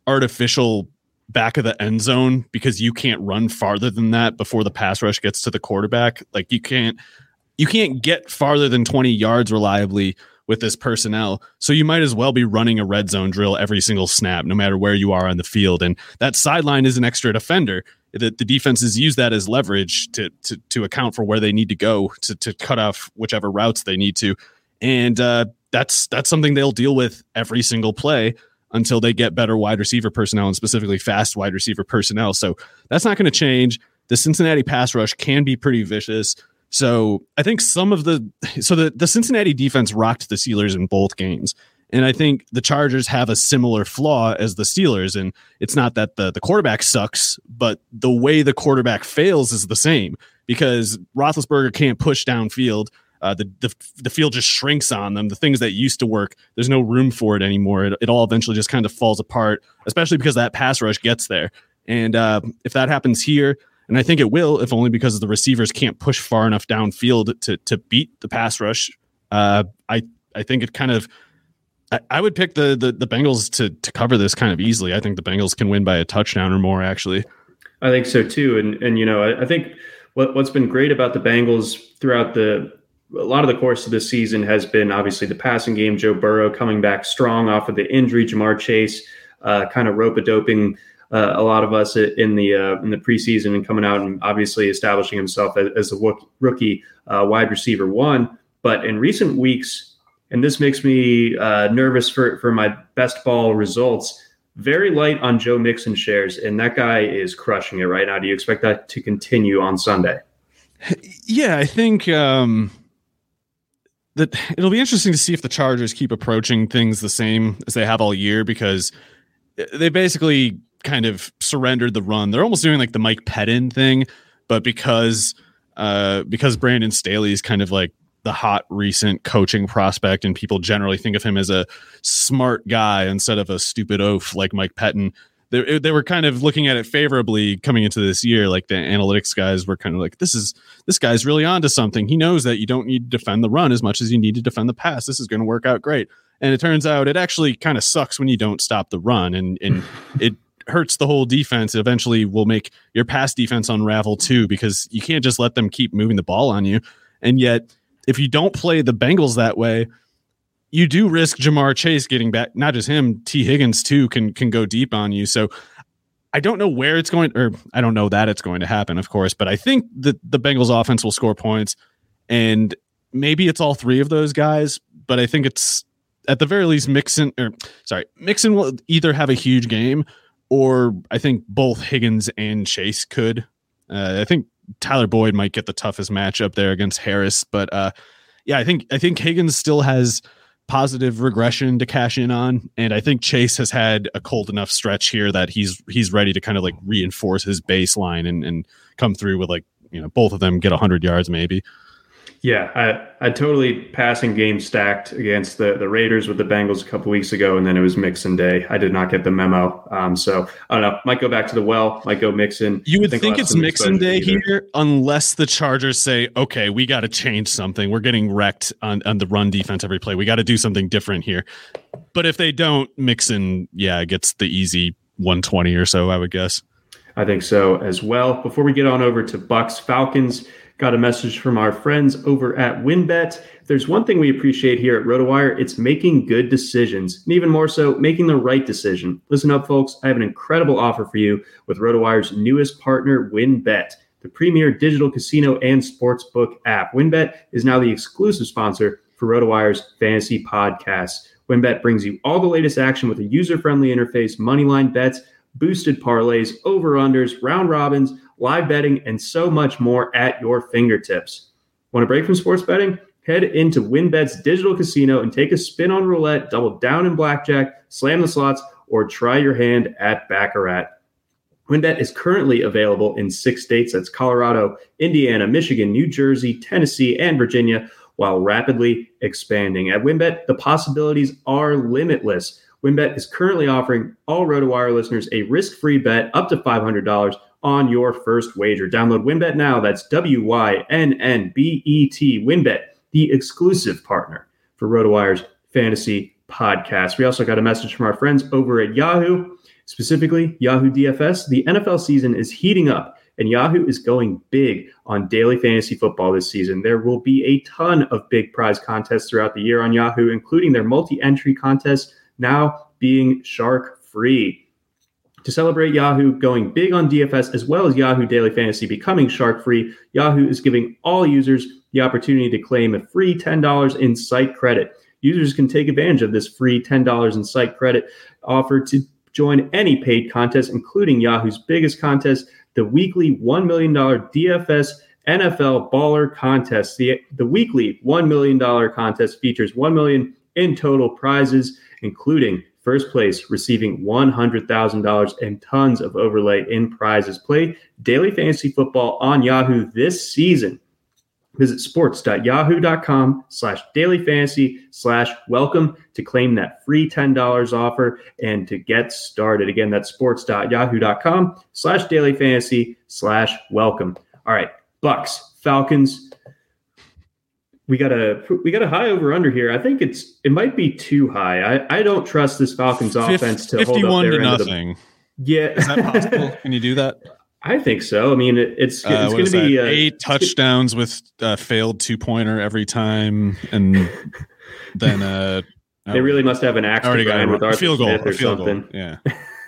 artificial back of the end zone because you can't run farther than that before the pass rush gets to the quarterback. Like you can't get farther than 20 yards reliably with this personnel. So you might as well be running a red zone drill every single snap, no matter where you are on the field. And that sideline is an extra defender. The defenses use that as leverage to account for where they need to go to cut off whichever routes they need to. And that's something they'll deal with every single play until they get better wide receiver personnel and specifically fast wide receiver personnel. So that's not going to change. The Cincinnati pass rush can be pretty vicious. So I think the Cincinnati defense rocked the Steelers in both games. And I think the Chargers have a similar flaw as the Steelers. And it's not that the quarterback sucks, but the way the quarterback fails is the same because Roethlisberger can't push downfield. The field just shrinks on them. The things that used to work, there's no room for it anymore. It all eventually just kind of falls apart, especially because that pass rush gets there. And if that happens here, and I think it will, if only because the receivers can't push far enough downfield to beat the pass rush. I think it kind of, I would pick the Bengals to cover this kind of easily. I think the Bengals can win by a touchdown or more, actually. I think so too. And I think what's been great about the Bengals throughout a lot of the course of this season has been obviously the passing game. Joe Burrow coming back strong off of the injury. Jamar Chase kind of rope-a-doping a lot of us in the preseason and coming out and obviously establishing himself as a rookie wide receiver one. But in recent weeks, and this makes me nervous for my best ball results, very light on Joe Mixon shares, and that guy is crushing it right now. Do you expect that to continue on Sunday? Yeah, I think that it'll be interesting to see if the Chargers keep approaching things the same as they have all year, because they basically kind of surrendered the run. They're almost doing like the Mike Pettin thing, but because Brandon Staley is kind of like the hot recent coaching prospect and people generally think of him as a smart guy instead of a stupid oaf like Mike Pettin, they were kind of looking at it favorably coming into this year. Like the analytics guys were kind of like, this guy's really onto something. He knows that you don't need to defend the run as much as you need to defend the pass. This is going to work out great. And it turns out it actually kind of sucks when you don't stop the run, and it hurts the whole defense. It eventually will make your pass defense unravel too, because you can't just let them keep moving the ball on you. And yet, if you don't play the Bengals that way, you do risk Jamar Chase getting back. Not just him, T. Higgins too can go deep on you. So I don't know where it's going, or I don't know that it's going to happen, of course, but I think that the Bengals offense will score points, and maybe it's all three of those guys, but I think it's at the very least Mixon will either have a huge game, or I think both Higgins and Chase could. I think Tyler Boyd might get the toughest matchup there against Harris, but I think Higgins still has positive regression to cash in on, and I think Chase has had a cold enough stretch here that he's ready to kind of like reinforce his baseline and come through with, like, both of them get 100 yards maybe. Yeah, I totally passing game stacked against the Raiders with the Bengals a couple weeks ago, and then it was Mixon day. I did not get the memo. So I don't know. Might go back to the well. Might go Mixon. You would think it's Mixon day here, unless the Chargers say, okay, we got to change something. We're getting wrecked on the run defense every play. We got to do something different here. But if they don't, Mixon, gets the easy 120 or so, I would guess. I think so as well. Before we get on over to Bucks Falcons, got a message from our friends over at WynnBET. If there's one thing we appreciate here at RotoWire, it's making good decisions, and even more so, making the right decision. Listen up, folks. I have an incredible offer for you with RotoWire's newest partner, WynnBET, the premier digital casino and sportsbook app. WynnBET is now the exclusive sponsor for RotoWire's fantasy podcasts. WynnBET brings you all the latest action with a user-friendly interface, moneyline bets, boosted parlays, over-unders, round robins, live betting, and so much more at your fingertips. Want a break from sports betting? Head into WynnBET's digital casino and take a spin on roulette, double down in blackjack, slam the slots, or try your hand at Baccarat. WynnBET is currently available in 6 states. That's Colorado, Indiana, Michigan, New Jersey, Tennessee, and Virginia, while rapidly expanding. At WynnBET, the possibilities are limitless. WynnBET is currently offering all RotoWire listeners a risk-free bet up to $500 on your first wager. Download WynnBET now. That's WYNNBET. WynnBET, the exclusive partner for RotoWire's fantasy podcast. We also got a message from our friends over at Yahoo. Specifically, Yahoo DFS, the NFL season is heating up, and Yahoo is going big on daily fantasy football this season. There will be a ton of big prize contests throughout the year on Yahoo, including their multi-entry contest now being shark-free. To celebrate Yahoo going big on DFS as well as Yahoo Daily Fantasy becoming shark-free, Yahoo is giving all users the opportunity to claim a free $10 in site credit. Users can take advantage of this free $10 in site credit offer to join any paid contest, including Yahoo's biggest contest, the weekly $1 million DFS NFL Baller Contest. The weekly $1 million contest features $1 million in total prizes, including first place receiving $100,000 and tons of overlay in prizes. Play daily fantasy football on Yahoo this season. Visit sports.yahoo.com/dailyfantasy/welcome to claim that free $10 offer and to get started. Again, that's sports.yahoo.com/dailyfantasy/welcome. All right, Bucks, Falcons. We got a high over under here. I think it might be too high. I don't trust this Falcons offense to hold up their end of the, yeah. Is that possible? Can you do that? I think so. I mean, it's going to be 8 touchdowns with a failed 2-pointer every time, and then they really must have an axe to grind with Arthur field goal Smith or something. Goal. Yeah,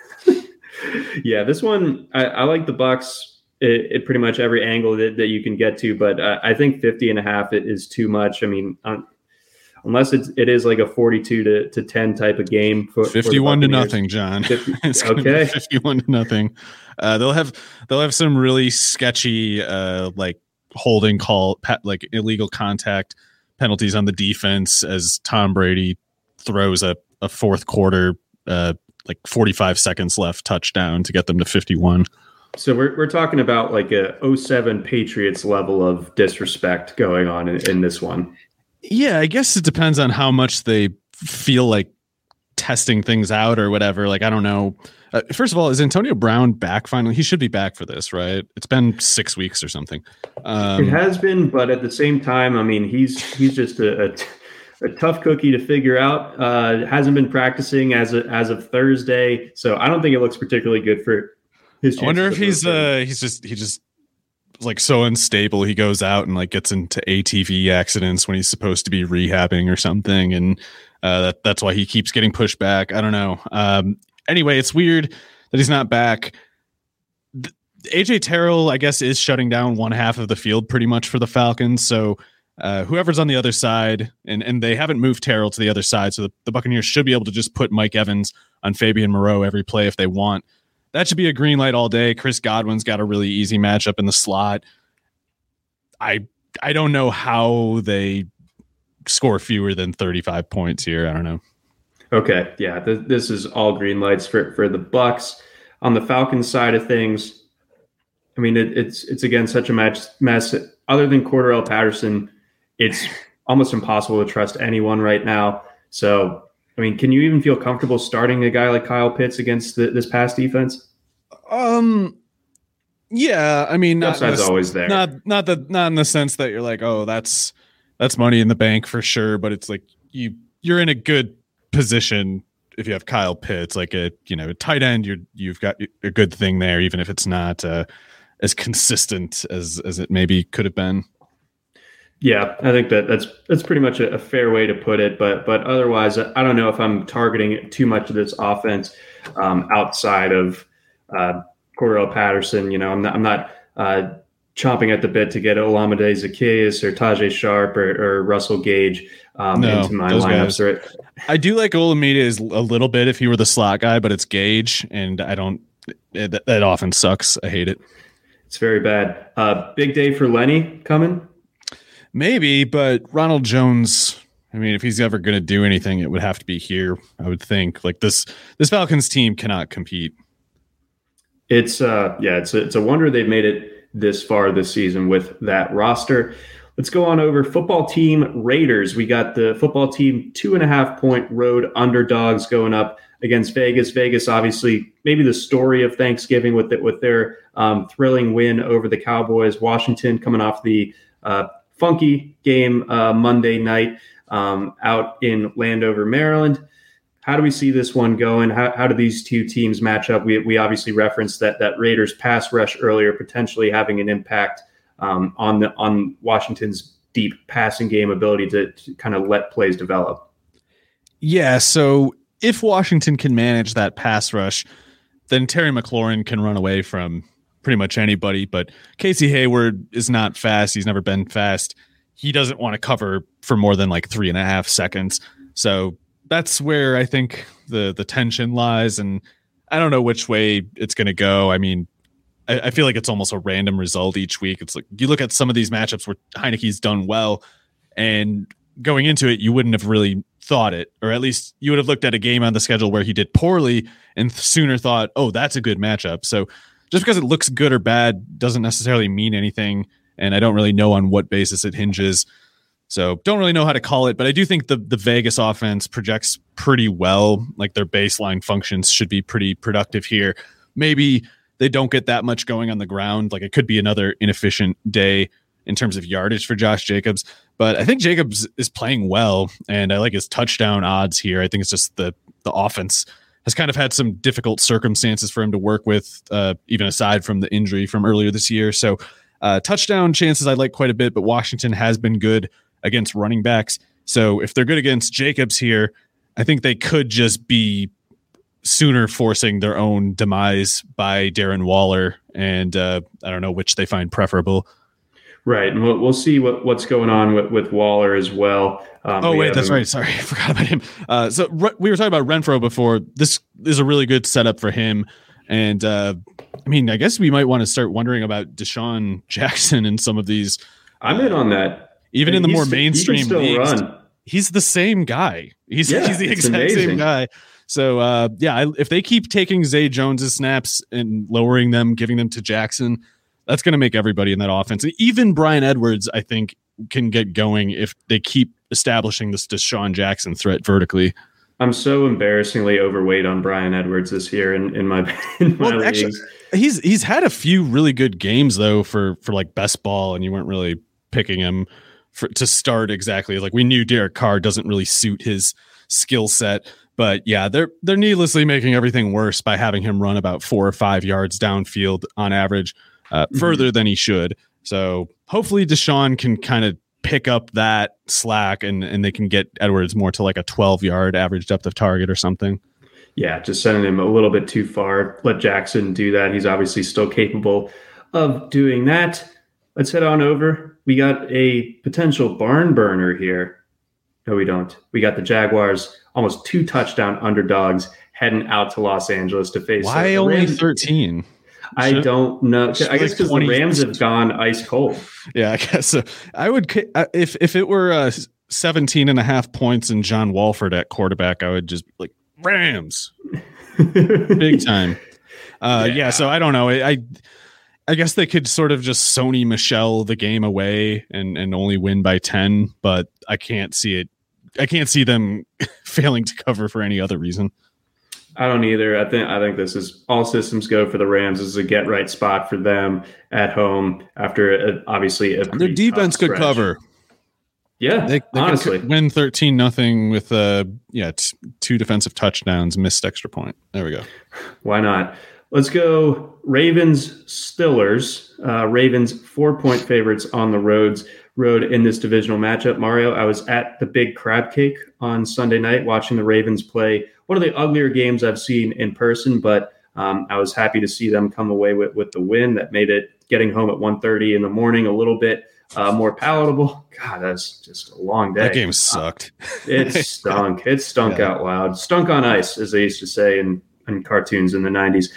yeah. This one, I like the Bucks. It pretty much every angle that you can get to, but I think 50.5 is too much. I mean, unless it is like a 42-10 type of game. 51-0, John. 50, okay, 51-0. They'll have some really sketchy like holding call, like illegal contact penalties on the defense as Tom Brady throws a fourth quarter, like 45 seconds left touchdown to get them to 51. So we're talking about like a 07 Patriots level of disrespect going on in this one. Yeah, I guess it depends on how much they feel like testing things out or whatever. Like, I don't know. First of all, is Antonio Brown back finally? He should be back for this, right? It's been 6 weeks or something. It has been, but at the same time, I mean, he's just a tough cookie to figure out. Hasn't been practicing as of Thursday, so I don't think it looks particularly good for his chances. I wonder if he just like so unstable. He goes out and like gets into ATV accidents when he's supposed to be rehabbing or something, and that's why he keeps getting pushed back. I don't know. Anyway, it's weird that he's not back. AJ Terrell, I guess, is shutting down one half of the field pretty much for the Falcons. So whoever's on the other side, and they haven't moved Terrell to the other side, so the Buccaneers should be able to just put Mike Evans on Fabian Moreau every play if they want. That should be a green light all day. Chris Godwin's got a really easy matchup in the slot. I don't know how they score fewer than 35 points here. I don't know. Okay, yeah, this is all green lights for the Bucks. On the Falcons side of things, I mean, it's again such a mess. Other than Cordarrelle Patterson, it's almost impossible to trust anyone right now. So, I mean, can you even feel comfortable starting a guy like Kyle Pitts against this pass defense? Yeah, I mean, upside's always there. Not in the sense that you're like, oh, that's money in the bank for sure. But it's like you're in a good position if you have Kyle Pitts, like a tight end. You've got a good thing there, even if it's not as consistent as it maybe could have been. Yeah, I think that's pretty much a fair way to put it. But otherwise, I don't know if I'm targeting too much of this offense outside of Cordarrelle Patterson. I'm not chomping at the bit to get Olamide Zaccheaus or Tajay Sharp or Russell Gage into my lineups. Right? I do like Olamide a little bit if he were the slot guy, but it's Gage, and I don't. That often sucks. I hate it. It's very bad. Big day for Lenny coming. Maybe, but Ronald Jones, I mean, if he's ever going to do anything, it would have to be here, I would think. Like this Falcons team cannot compete. It's a wonder they've made it this far this season with that roster. Let's go on over football team Raiders. We got the football team 2.5-point road underdogs going up against Vegas. Vegas, obviously, maybe the story of Thanksgiving with their thrilling win over the Cowboys. Washington coming off the funky game Monday night out in Landover, Maryland. How do we see this one going? How do these two teams match up? We obviously referenced that Raiders pass rush earlier, potentially having an impact on Washington's deep passing game ability to kind of let plays develop. Yeah, so if Washington can manage that pass rush, then Terry McLaurin can run away from pretty much anybody. But Casey Hayward is not fast. He's never been fast. He doesn't want to cover for more than like 3.5 seconds. So that's where I think the tension lies. And I don't know which way it's going to go. I mean, I feel like it's almost a random result each week. It's like you look at some of these matchups where Heineke's done well, and going into it, you wouldn't have really thought it, or at least you would have looked at a game on the schedule where he did poorly and sooner thought, oh, that's a good matchup. So just because it looks good or bad doesn't necessarily mean anything. And I don't really know on what basis it hinges. So don't really know how to call it, but I do think the Vegas offense projects pretty well. Like their baseline functions should be pretty productive here. Maybe they don't get that much going on the ground. Like it could be another inefficient day in terms of yardage for Josh Jacobs, but I think Jacobs is playing well, and I like his touchdown odds here. I think it's just the offense has kind of had some difficult circumstances for him to work with, even aside from the injury from earlier this year. So touchdown chances I like quite a bit, but Washington has been good against running backs. So if they're good against Jacobs here, I think they could just be sooner forcing their own demise by Darren Waller, and I don't know which they find preferable. Right, and we'll see what's going on with Waller as well. That's right. Sorry, I forgot about him. So we were talking about Renfrow before. This is a really good setup for him, and I mean, I guess we might want to start wondering about Deshaun Jackson in some of these. I'm in on that. Even in the more mainstream leagues, run. He's the same guy. He's the exact same guy. So, if they keep taking Zay Jones's snaps and lowering them, giving them to Jackson, that's going to make everybody in that offense. And even Bryan Edwards, I think, can get going if they keep establishing this Deshaun Jackson threat vertically. I'm so embarrassingly overweight on Bryan Edwards this year in my leagues. Actually, he's had a few really good games, though, for like best ball, and you weren't really picking him to start exactly. Like we knew Derek Carr doesn't really suit his skill set. But yeah, they're needlessly making everything worse by having him run about 4 or 5 yards downfield on average, further than he should. So hopefully Deshaun can kind of pick up that slack and they can get Edwards more to like a 12-yard average depth of target or something. Yeah, just sending him a little bit too far. Let Jackson do that. He's obviously still capable of doing that. Let's head on over. We got a potential barn burner here. No, we don't. We got the Jaguars, almost 2 touchdown underdogs, heading out to Los Angeles to face. Why only 13? I don't know. I guess because the Rams have gone ice cold. Yeah, I guess so. I would, if it were 17 and a half points and John Walford at quarterback, I would just be like Rams, big time. Yeah. So I don't know. I guess they could sort of just Sony Michel the game away and only win by 10, but I can't see it. I can't see them failing to cover for any other reason. I don't either. I think this is all systems go for the Rams. This is a get right spot for them at home after obviously their defense could cover. Yeah, they honestly could win 13-0 with 2 defensive touchdowns, missed extra point. There we go. Why not? Let's go Ravens Steelers. Ravens 4-point favorites on the road in this divisional matchup. Mario, I was at the Big Crab Cake on Sunday night watching the Ravens play one of the uglier games I've seen in person, but I was happy to see them come away with the win that made it getting home at 1:30 in the morning a little bit more palatable. God, that's just a long day. That game sucked. It stunk. It stunk out loud. Stunk on ice, as they used to say in cartoons in the 90s.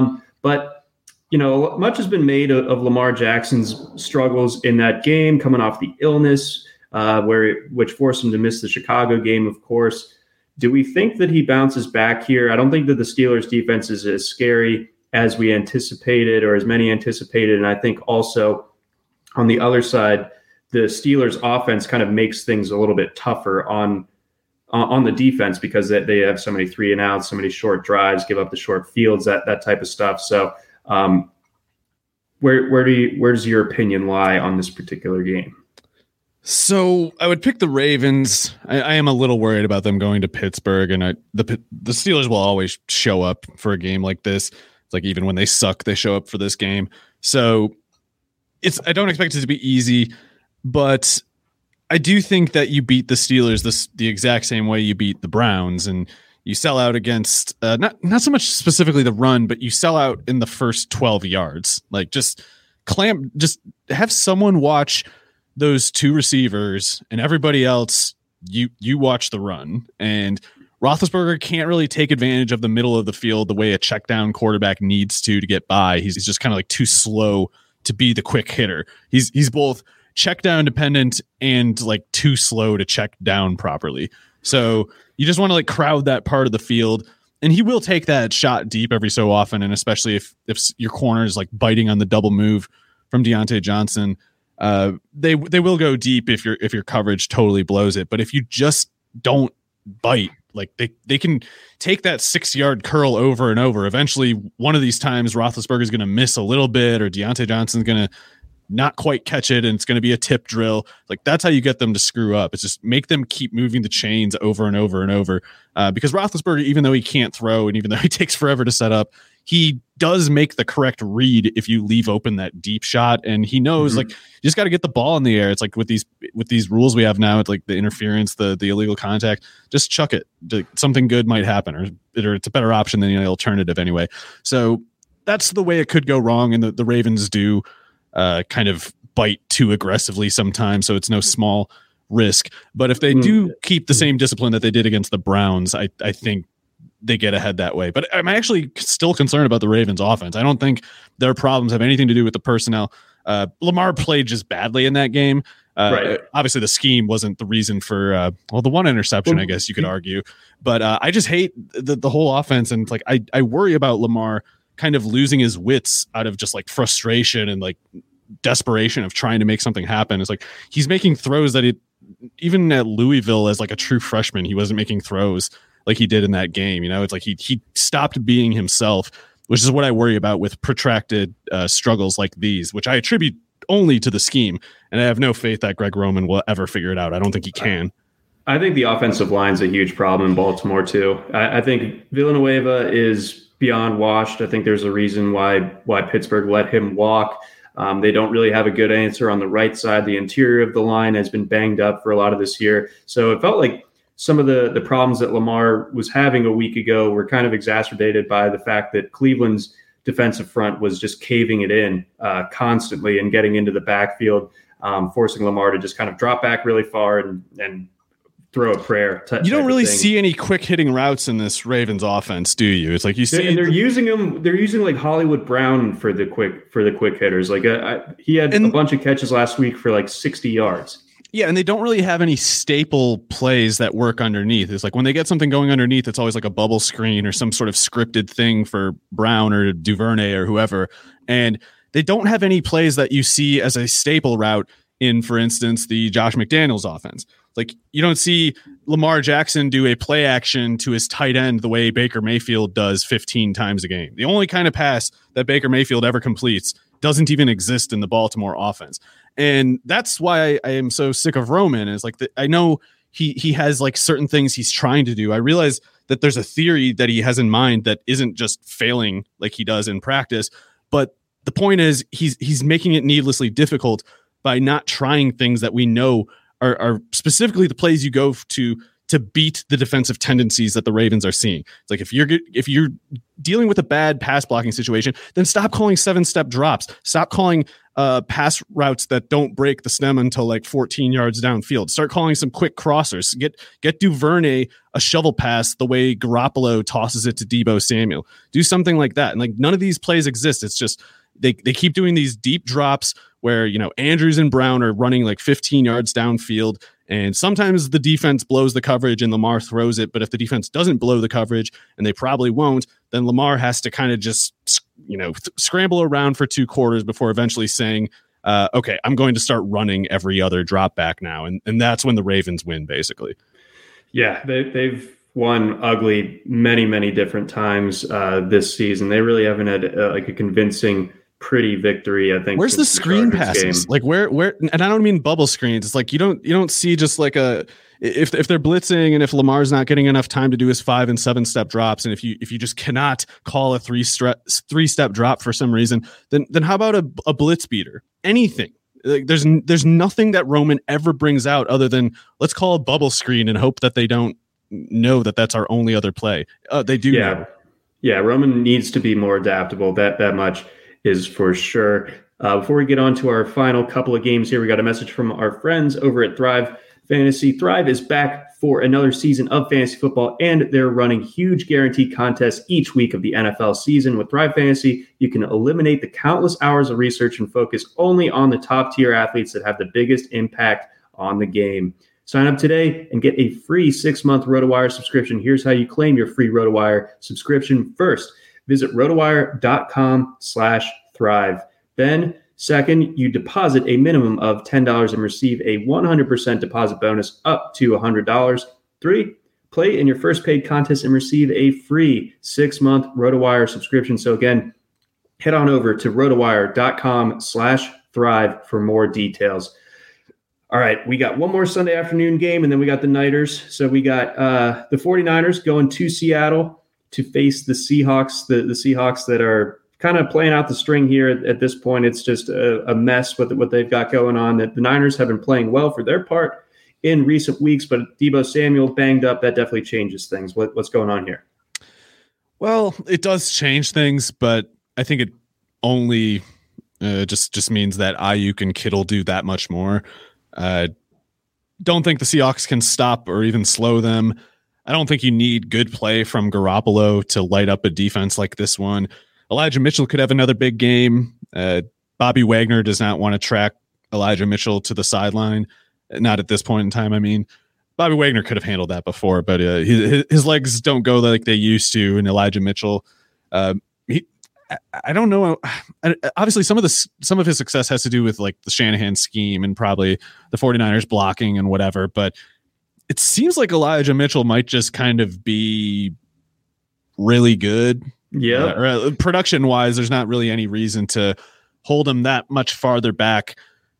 But much has been made of Lamar Jackson's struggles in that game, coming off the illness, which forced him to miss the Chicago game, of course. Do we think that he bounces back here? I don't think that the Steelers' defense is as scary as we anticipated or as many anticipated. And I think also on the other side, the Steelers' offense kind of makes things a little bit tougher on the defense because they have so many 3-and-outs, so many short drives, give up the short fields, that type of stuff. So where does your opinion lie on this particular game? So I would pick the Ravens. I am a little worried about them going to Pittsburgh, and the Steelers will always show up for a game like this. It's like even when they suck, they show up for this game. So I don't expect it to be easy, but I do think that you beat the Steelers the exact same way you beat the Browns, and you sell out against not so much specifically the run, but you sell out in the first 12 yards. Like just have someone watch those two receivers, and everybody else, you watch the run. And Roethlisberger can't really take advantage of the middle of the field the way a check down quarterback needs to get by. He's just kind of like too slow to be the quick hitter. He's both check down dependent and like too slow to check down properly. So you just want to like crowd that part of the field, and he will take that shot deep every so often. And especially if your corner is like biting on the double move from Deontay Johnson, they will go deep if your coverage totally blows it. But if you just don't bite, like they can take that 6-yard curl over and over. Eventually, one of these times, Roethlisberger is going to miss a little bit, or Deontay Johnson's going to not quite catch it, and it's going to be a tip drill. Like that's how you get them to screw up. It's just make them keep moving the chains over and over and over. Because Roethlisberger, even though he can't throw, and even though he takes forever to set up, he does make the correct read if you leave open that deep shot, and he knows like you just got to get the ball in the air. It's like with these rules we have now, it's like the interference, the illegal contact, just chuck it. Something good might happen, or it's a better option than the alternative anyway. So that's the way it could go wrong, and the Ravens do kind of bite too aggressively sometimes, so it's no small risk. But if they do keep the same discipline that they did against the Browns, I think they get ahead that way. But I'm actually still concerned about the Ravens offense. I don't think their problems have anything to do with the personnel. Lamar played just badly in that game. Right. Obviously the scheme wasn't the reason for, the one interception, I guess you could argue, but I just hate the whole offense. And like, I worry about Lamar kind of losing his wits out of just like frustration and like desperation of trying to make something happen. It's like, he's making throws that even at Louisville as like a true freshman, he wasn't making throws like he did in that game. You know, it's like he stopped being himself, which is what I worry about with protracted struggles like these, which I attribute only to the scheme. And I have no faith that Greg Roman will ever figure it out. I don't think he can. I think the offensive line is a huge problem in Baltimore too. I think Villanueva is beyond washed. I think there's a reason why Pittsburgh let him walk. They don't really have a good answer on the right side. The interior of the line has been banged up for a lot of this year. So it felt like some of the problems that Lamar was having a week ago were kind of exacerbated by the fact that Cleveland's defensive front was just caving it in constantly and getting into the backfield, forcing Lamar to just kind of drop back really far and throw a prayer. You don't really see any quick hitting routes in this Ravens offense, do you? It's like you see, and they're using them. They're using like Hollywood Brown for the quick hitters. Like he had a bunch of catches last week for like 60 yards. Yeah, and they don't really have any staple plays that work underneath. It's like when they get something going underneath, it's always like a bubble screen or some sort of scripted thing for Brown or Duvernay or whoever. And they don't have any plays that you see as a staple route in, for instance, the Josh McDaniels offense. Like you don't see Lamar Jackson do a play action to his tight end the way Baker Mayfield does 15 times a game. The only kind of pass that Baker Mayfield ever completes doesn't even exist in the Baltimore offense. And that's why I am so sick of Roman. Is like I know he has like certain things he's trying to do. I realize that there's a theory that he has in mind that isn't just failing like he does in practice. But the point is he's making it needlessly difficult by not trying things that we know are specifically the plays you go to beat the defensive tendencies that the Ravens are seeing. It's like if you're dealing with a bad pass blocking situation, then stop calling 7-step drops. Stop calling pass routes that don't break the stem until like 14 yards downfield. Start calling some quick crossers. Get Duvernay a shovel pass the way Garoppolo tosses it to Deebo Samuel. Do something like that. And like none of these plays exist. It's just they keep doing these deep drops where, you know, Andrews and Brown are running like 15 yards downfield. And sometimes the defense blows the coverage and Lamar throws it. But if the defense doesn't blow the coverage, and they probably won't, then Lamar has to kind of just, you know, scramble around for 2 quarters before eventually saying, okay, I'm going to start running every other drop back now. And that's when the Ravens win, basically. Yeah, they've won ugly many, many different times this season. They really haven't had like a convincing pretty victory, I think. Where's the screen passes? Like where, and I don't mean bubble screens. It's like you don't see just like if they're blitzing and if Lamar's not getting enough time to do his 5 and 7 step drops, and if you just cannot call a 3-step drop for some reason, then how about a blitz beater? Anything. Like there's nothing that Roman ever brings out other than let's call a bubble screen and hope that they don't know that that's our only other play. They do. Yeah. Roman needs to be more adaptable. That much is for sure. Before we get on to our final couple of games here, we got a message from our friends over at Thrive Fantasy. Thrive is back for another season of fantasy football, and they're running huge guaranteed contests each week of the NFL season. With Thrive Fantasy, you can eliminate the countless hours of research and focus only on the top-tier athletes that have the biggest impact on the game. Sign up today and get a free 6-month RotoWire subscription. Here's how you claim your free RotoWire subscription. First, visit rotowire.com/thrive. Then, second, you deposit a minimum of $10 and receive a 100% deposit bonus up to $100. 3, play in your first paid contest and receive a free 6-month RotoWire subscription. So again, head on over to rotowire.com/thrive for more details. All right, we got one more Sunday afternoon game, and then we got the Nighters. So we got the 49ers going to Seattle to face the Seahawks, the Seahawks that are kind of playing out the string here at this point. It's just a mess with what they've got going on. The Niners have been playing well for their part in recent weeks, but Deebo Samuel banged up. That definitely changes things. What's going on here? Well, it does change things, but I think it only just means that Ayuk and Kittle do that much more. Don't think the Seahawks can stop or even slow them. I don't think you need good play from Garoppolo to light up a defense like this one. Elijah Mitchell could have another big game. Bobby Wagner does not want to track Elijah Mitchell to the sideline. Not at this point in time. I mean, Bobby Wagner could have handled that before, but his legs don't go like they used to. And Elijah Mitchell, I don't know. Obviously, some of his success has to do with like the Shanahan scheme and probably the 49ers blocking and whatever. But it seems like Elijah Mitchell might just kind of be really good. Yeah. Production wise, there's not really any reason to hold him that much farther back.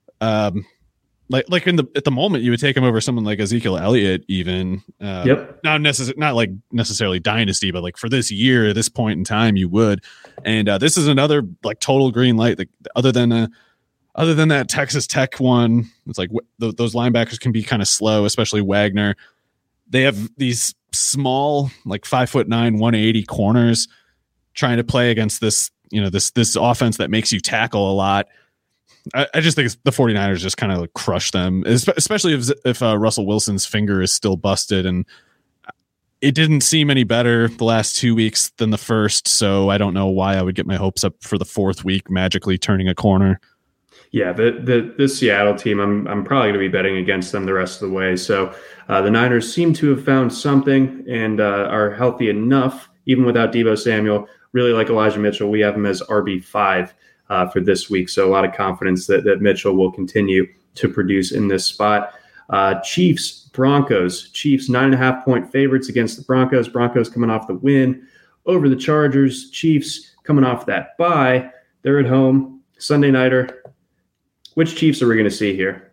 Like at the moment, you would take him over someone like Ezekiel Elliott, even. Not necessarily dynasty, but like for this year, at this point in time, you would. And this is another like total green light. Like other than that Texas Tech one, it's like those linebackers can be kind of slow, especially Wagner. They have these small, like 5'9", 180 corners trying to play against this, this offense that makes you tackle a lot. I just think the 49ers just kind of like crush them, especially if Russell Wilson's finger is still busted, and it didn't seem any better the last 2 weeks than the first. So I don't know why I would get my hopes up for the fourth week magically turning a corner. Yeah, the Seattle team, I'm probably going to be betting against them the rest of the way. So the Niners seem to have found something and are healthy enough, even without Deebo Samuel. Really like Elijah Mitchell. We have him as RB5 for this week. So a lot of confidence that Mitchell will continue to produce in this spot. Chiefs, Broncos. Chiefs 9.5-point favorites against the Broncos. Broncos coming off the win over the Chargers. Chiefs coming off that bye. They're at home. Sunday nighter. Which Chiefs are we going to see here?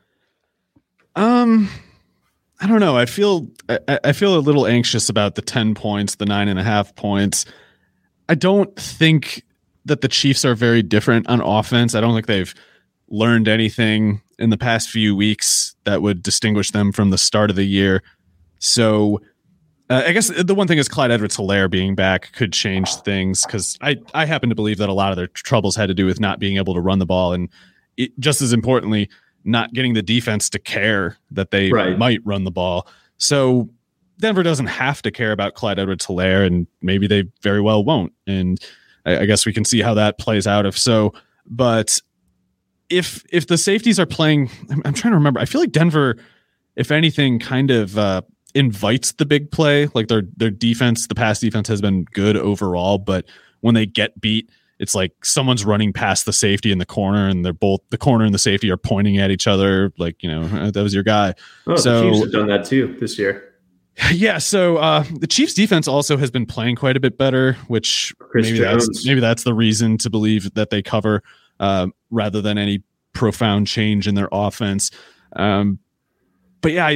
I don't know. I feel a little anxious about the 10 points, the 9.5 points. I don't think that the Chiefs are very different on offense. I don't think they've learned anything in the past few weeks that would distinguish them from the start of the year. So I guess the one thing is Clyde Edwards-Helaire being back could change things, because I happen to believe that a lot of their troubles had to do with not being able to run the ball, and just as importantly, not getting the defense to care that they might run the ball. So Denver doesn't have to care about Clyde Edwards-Helaire, and maybe they very well won't. And I guess we can see how that plays out if so. But if the safeties are playing, I'm trying to remember. I feel like Denver, if anything, kind of invites the big play. Like their defense, the pass defense has been good overall, but when they get beat, it's like someone's running past the safety in the corner, and they're both, the corner and the safety are pointing at each other. Like, that was your guy. Oh, so the Chiefs have done that too this year. Yeah, so the Chiefs defense also has been playing quite a bit better, which maybe that's the reason to believe that they cover rather than any profound change in their offense. But yeah,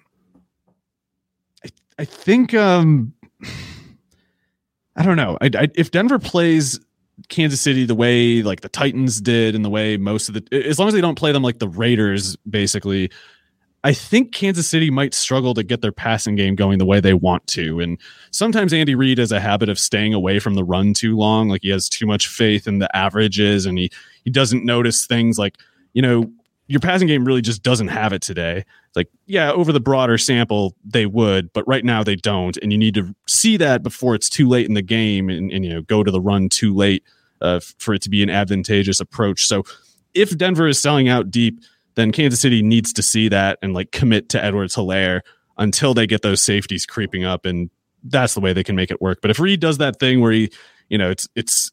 I think I don't know. If Denver plays Kansas City the way like the Titans did, and the way most of as long as they don't play them like the Raiders, basically, I think Kansas City might struggle to get their passing game going the way they want to. And sometimes Andy Reid has a habit of staying away from the run too long. Like he has too much faith in the averages, and he doesn't notice things like, your passing game really just doesn't have it today. It's like, yeah, over the broader sample, they would, but right now they don't. And you need to see that before it's too late in the game and go to the run too late for it to be an advantageous approach. So if Denver is selling out deep, then Kansas City needs to see that and like commit to Edwards-Helaire until they get those safeties creeping up. And that's the way they can make it work. But if Reed does that thing where he, it's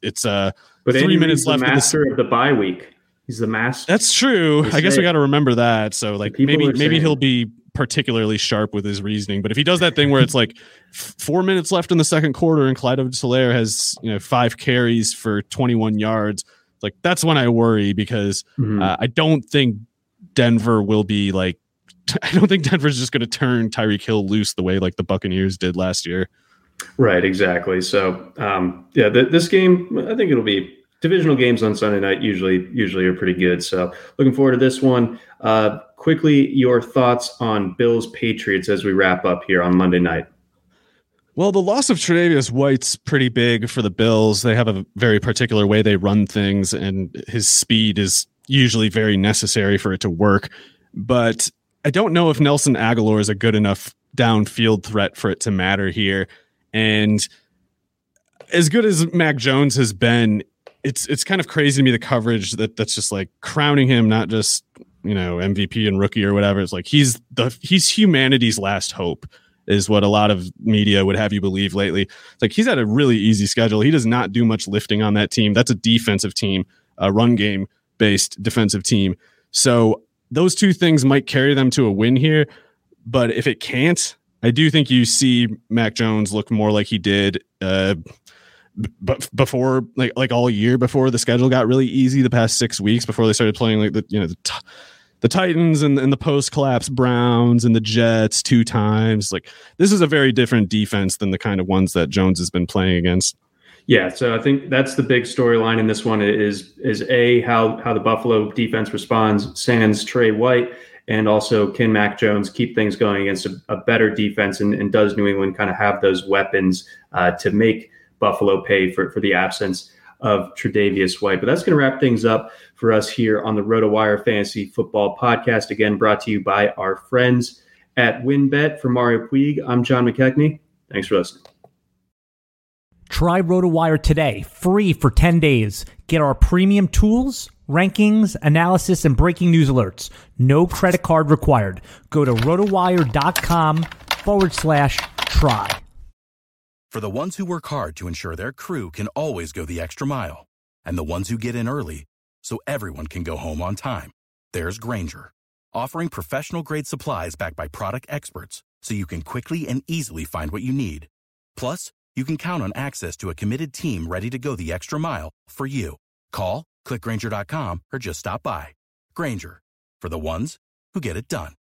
3 minutes left. Master of the bye week. He's the master. That's true. I guess we got to remember that. So like maybe he'll be particularly sharp with his reasoning. But if he does that thing where it's like 4 minutes left in the second quarter and Clyde Edwards-Helaire has 5 carries for 21 yards, like that's when I worry, because I don't think Denver will be like. I don't think Denver's just going to turn Tyreek Hill loose the way like the Buccaneers did last year. Right. Exactly. So this game, I think it'll be. Divisional games on Sunday night usually are pretty good. So looking forward to this one. Quickly, your thoughts on Bills Patriots as we wrap up here on Monday night. Well, the loss of Tre'Davious White's pretty big for the Bills. They have a very particular way they run things, and his speed is usually very necessary for it to work. But I don't know if Nelson Aguilar is a good enough downfield threat for it to matter here. And as good as Mac Jones has been, it's kind of crazy to me, the coverage that's just like crowning him not just MVP and rookie or whatever. It's like he's humanity's last hope is what a lot of media would have you believe lately. It's like he's had a really easy schedule. He does not do much lifting on that team. That's a defensive team, a run game based defensive team. So those two things might carry them to a win here. But if it can't, I do think you see Mac Jones look more like he did but before like all year before the schedule got really easy, the past 6 weeks before they started playing like the Titans and the post collapse Browns and the Jets 2 times. Like this is a very different defense than the kind of ones that Jones has been playing against. Yeah, so I think that's the big storyline in this one is how the Buffalo defense responds, sans Trey White, and also can Mac Jones keep things going against a better defense, and does New England kind of have those weapons to make Buffalo pay for the absence of Tre'Davious White. But that's going to wrap things up for us here on the RotoWire Fantasy Football Podcast. Again, brought to you by our friends at WynnBET. For Mario Puig, I'm John McKechnie. Thanks for listening. Try RotoWire today, free for 10 days. Get our premium tools, rankings, analysis, and breaking news alerts. No credit card required. Go to rotowire.com/try. For the ones who work hard to ensure their crew can always go the extra mile, and the ones who get in early so everyone can go home on time, there's Grainger, offering professional-grade supplies backed by product experts so you can quickly and easily find what you need. Plus, you can count on access to a committed team ready to go the extra mile for you. Call, click Grainger.com, or just stop by. Grainger, for the ones who get it done.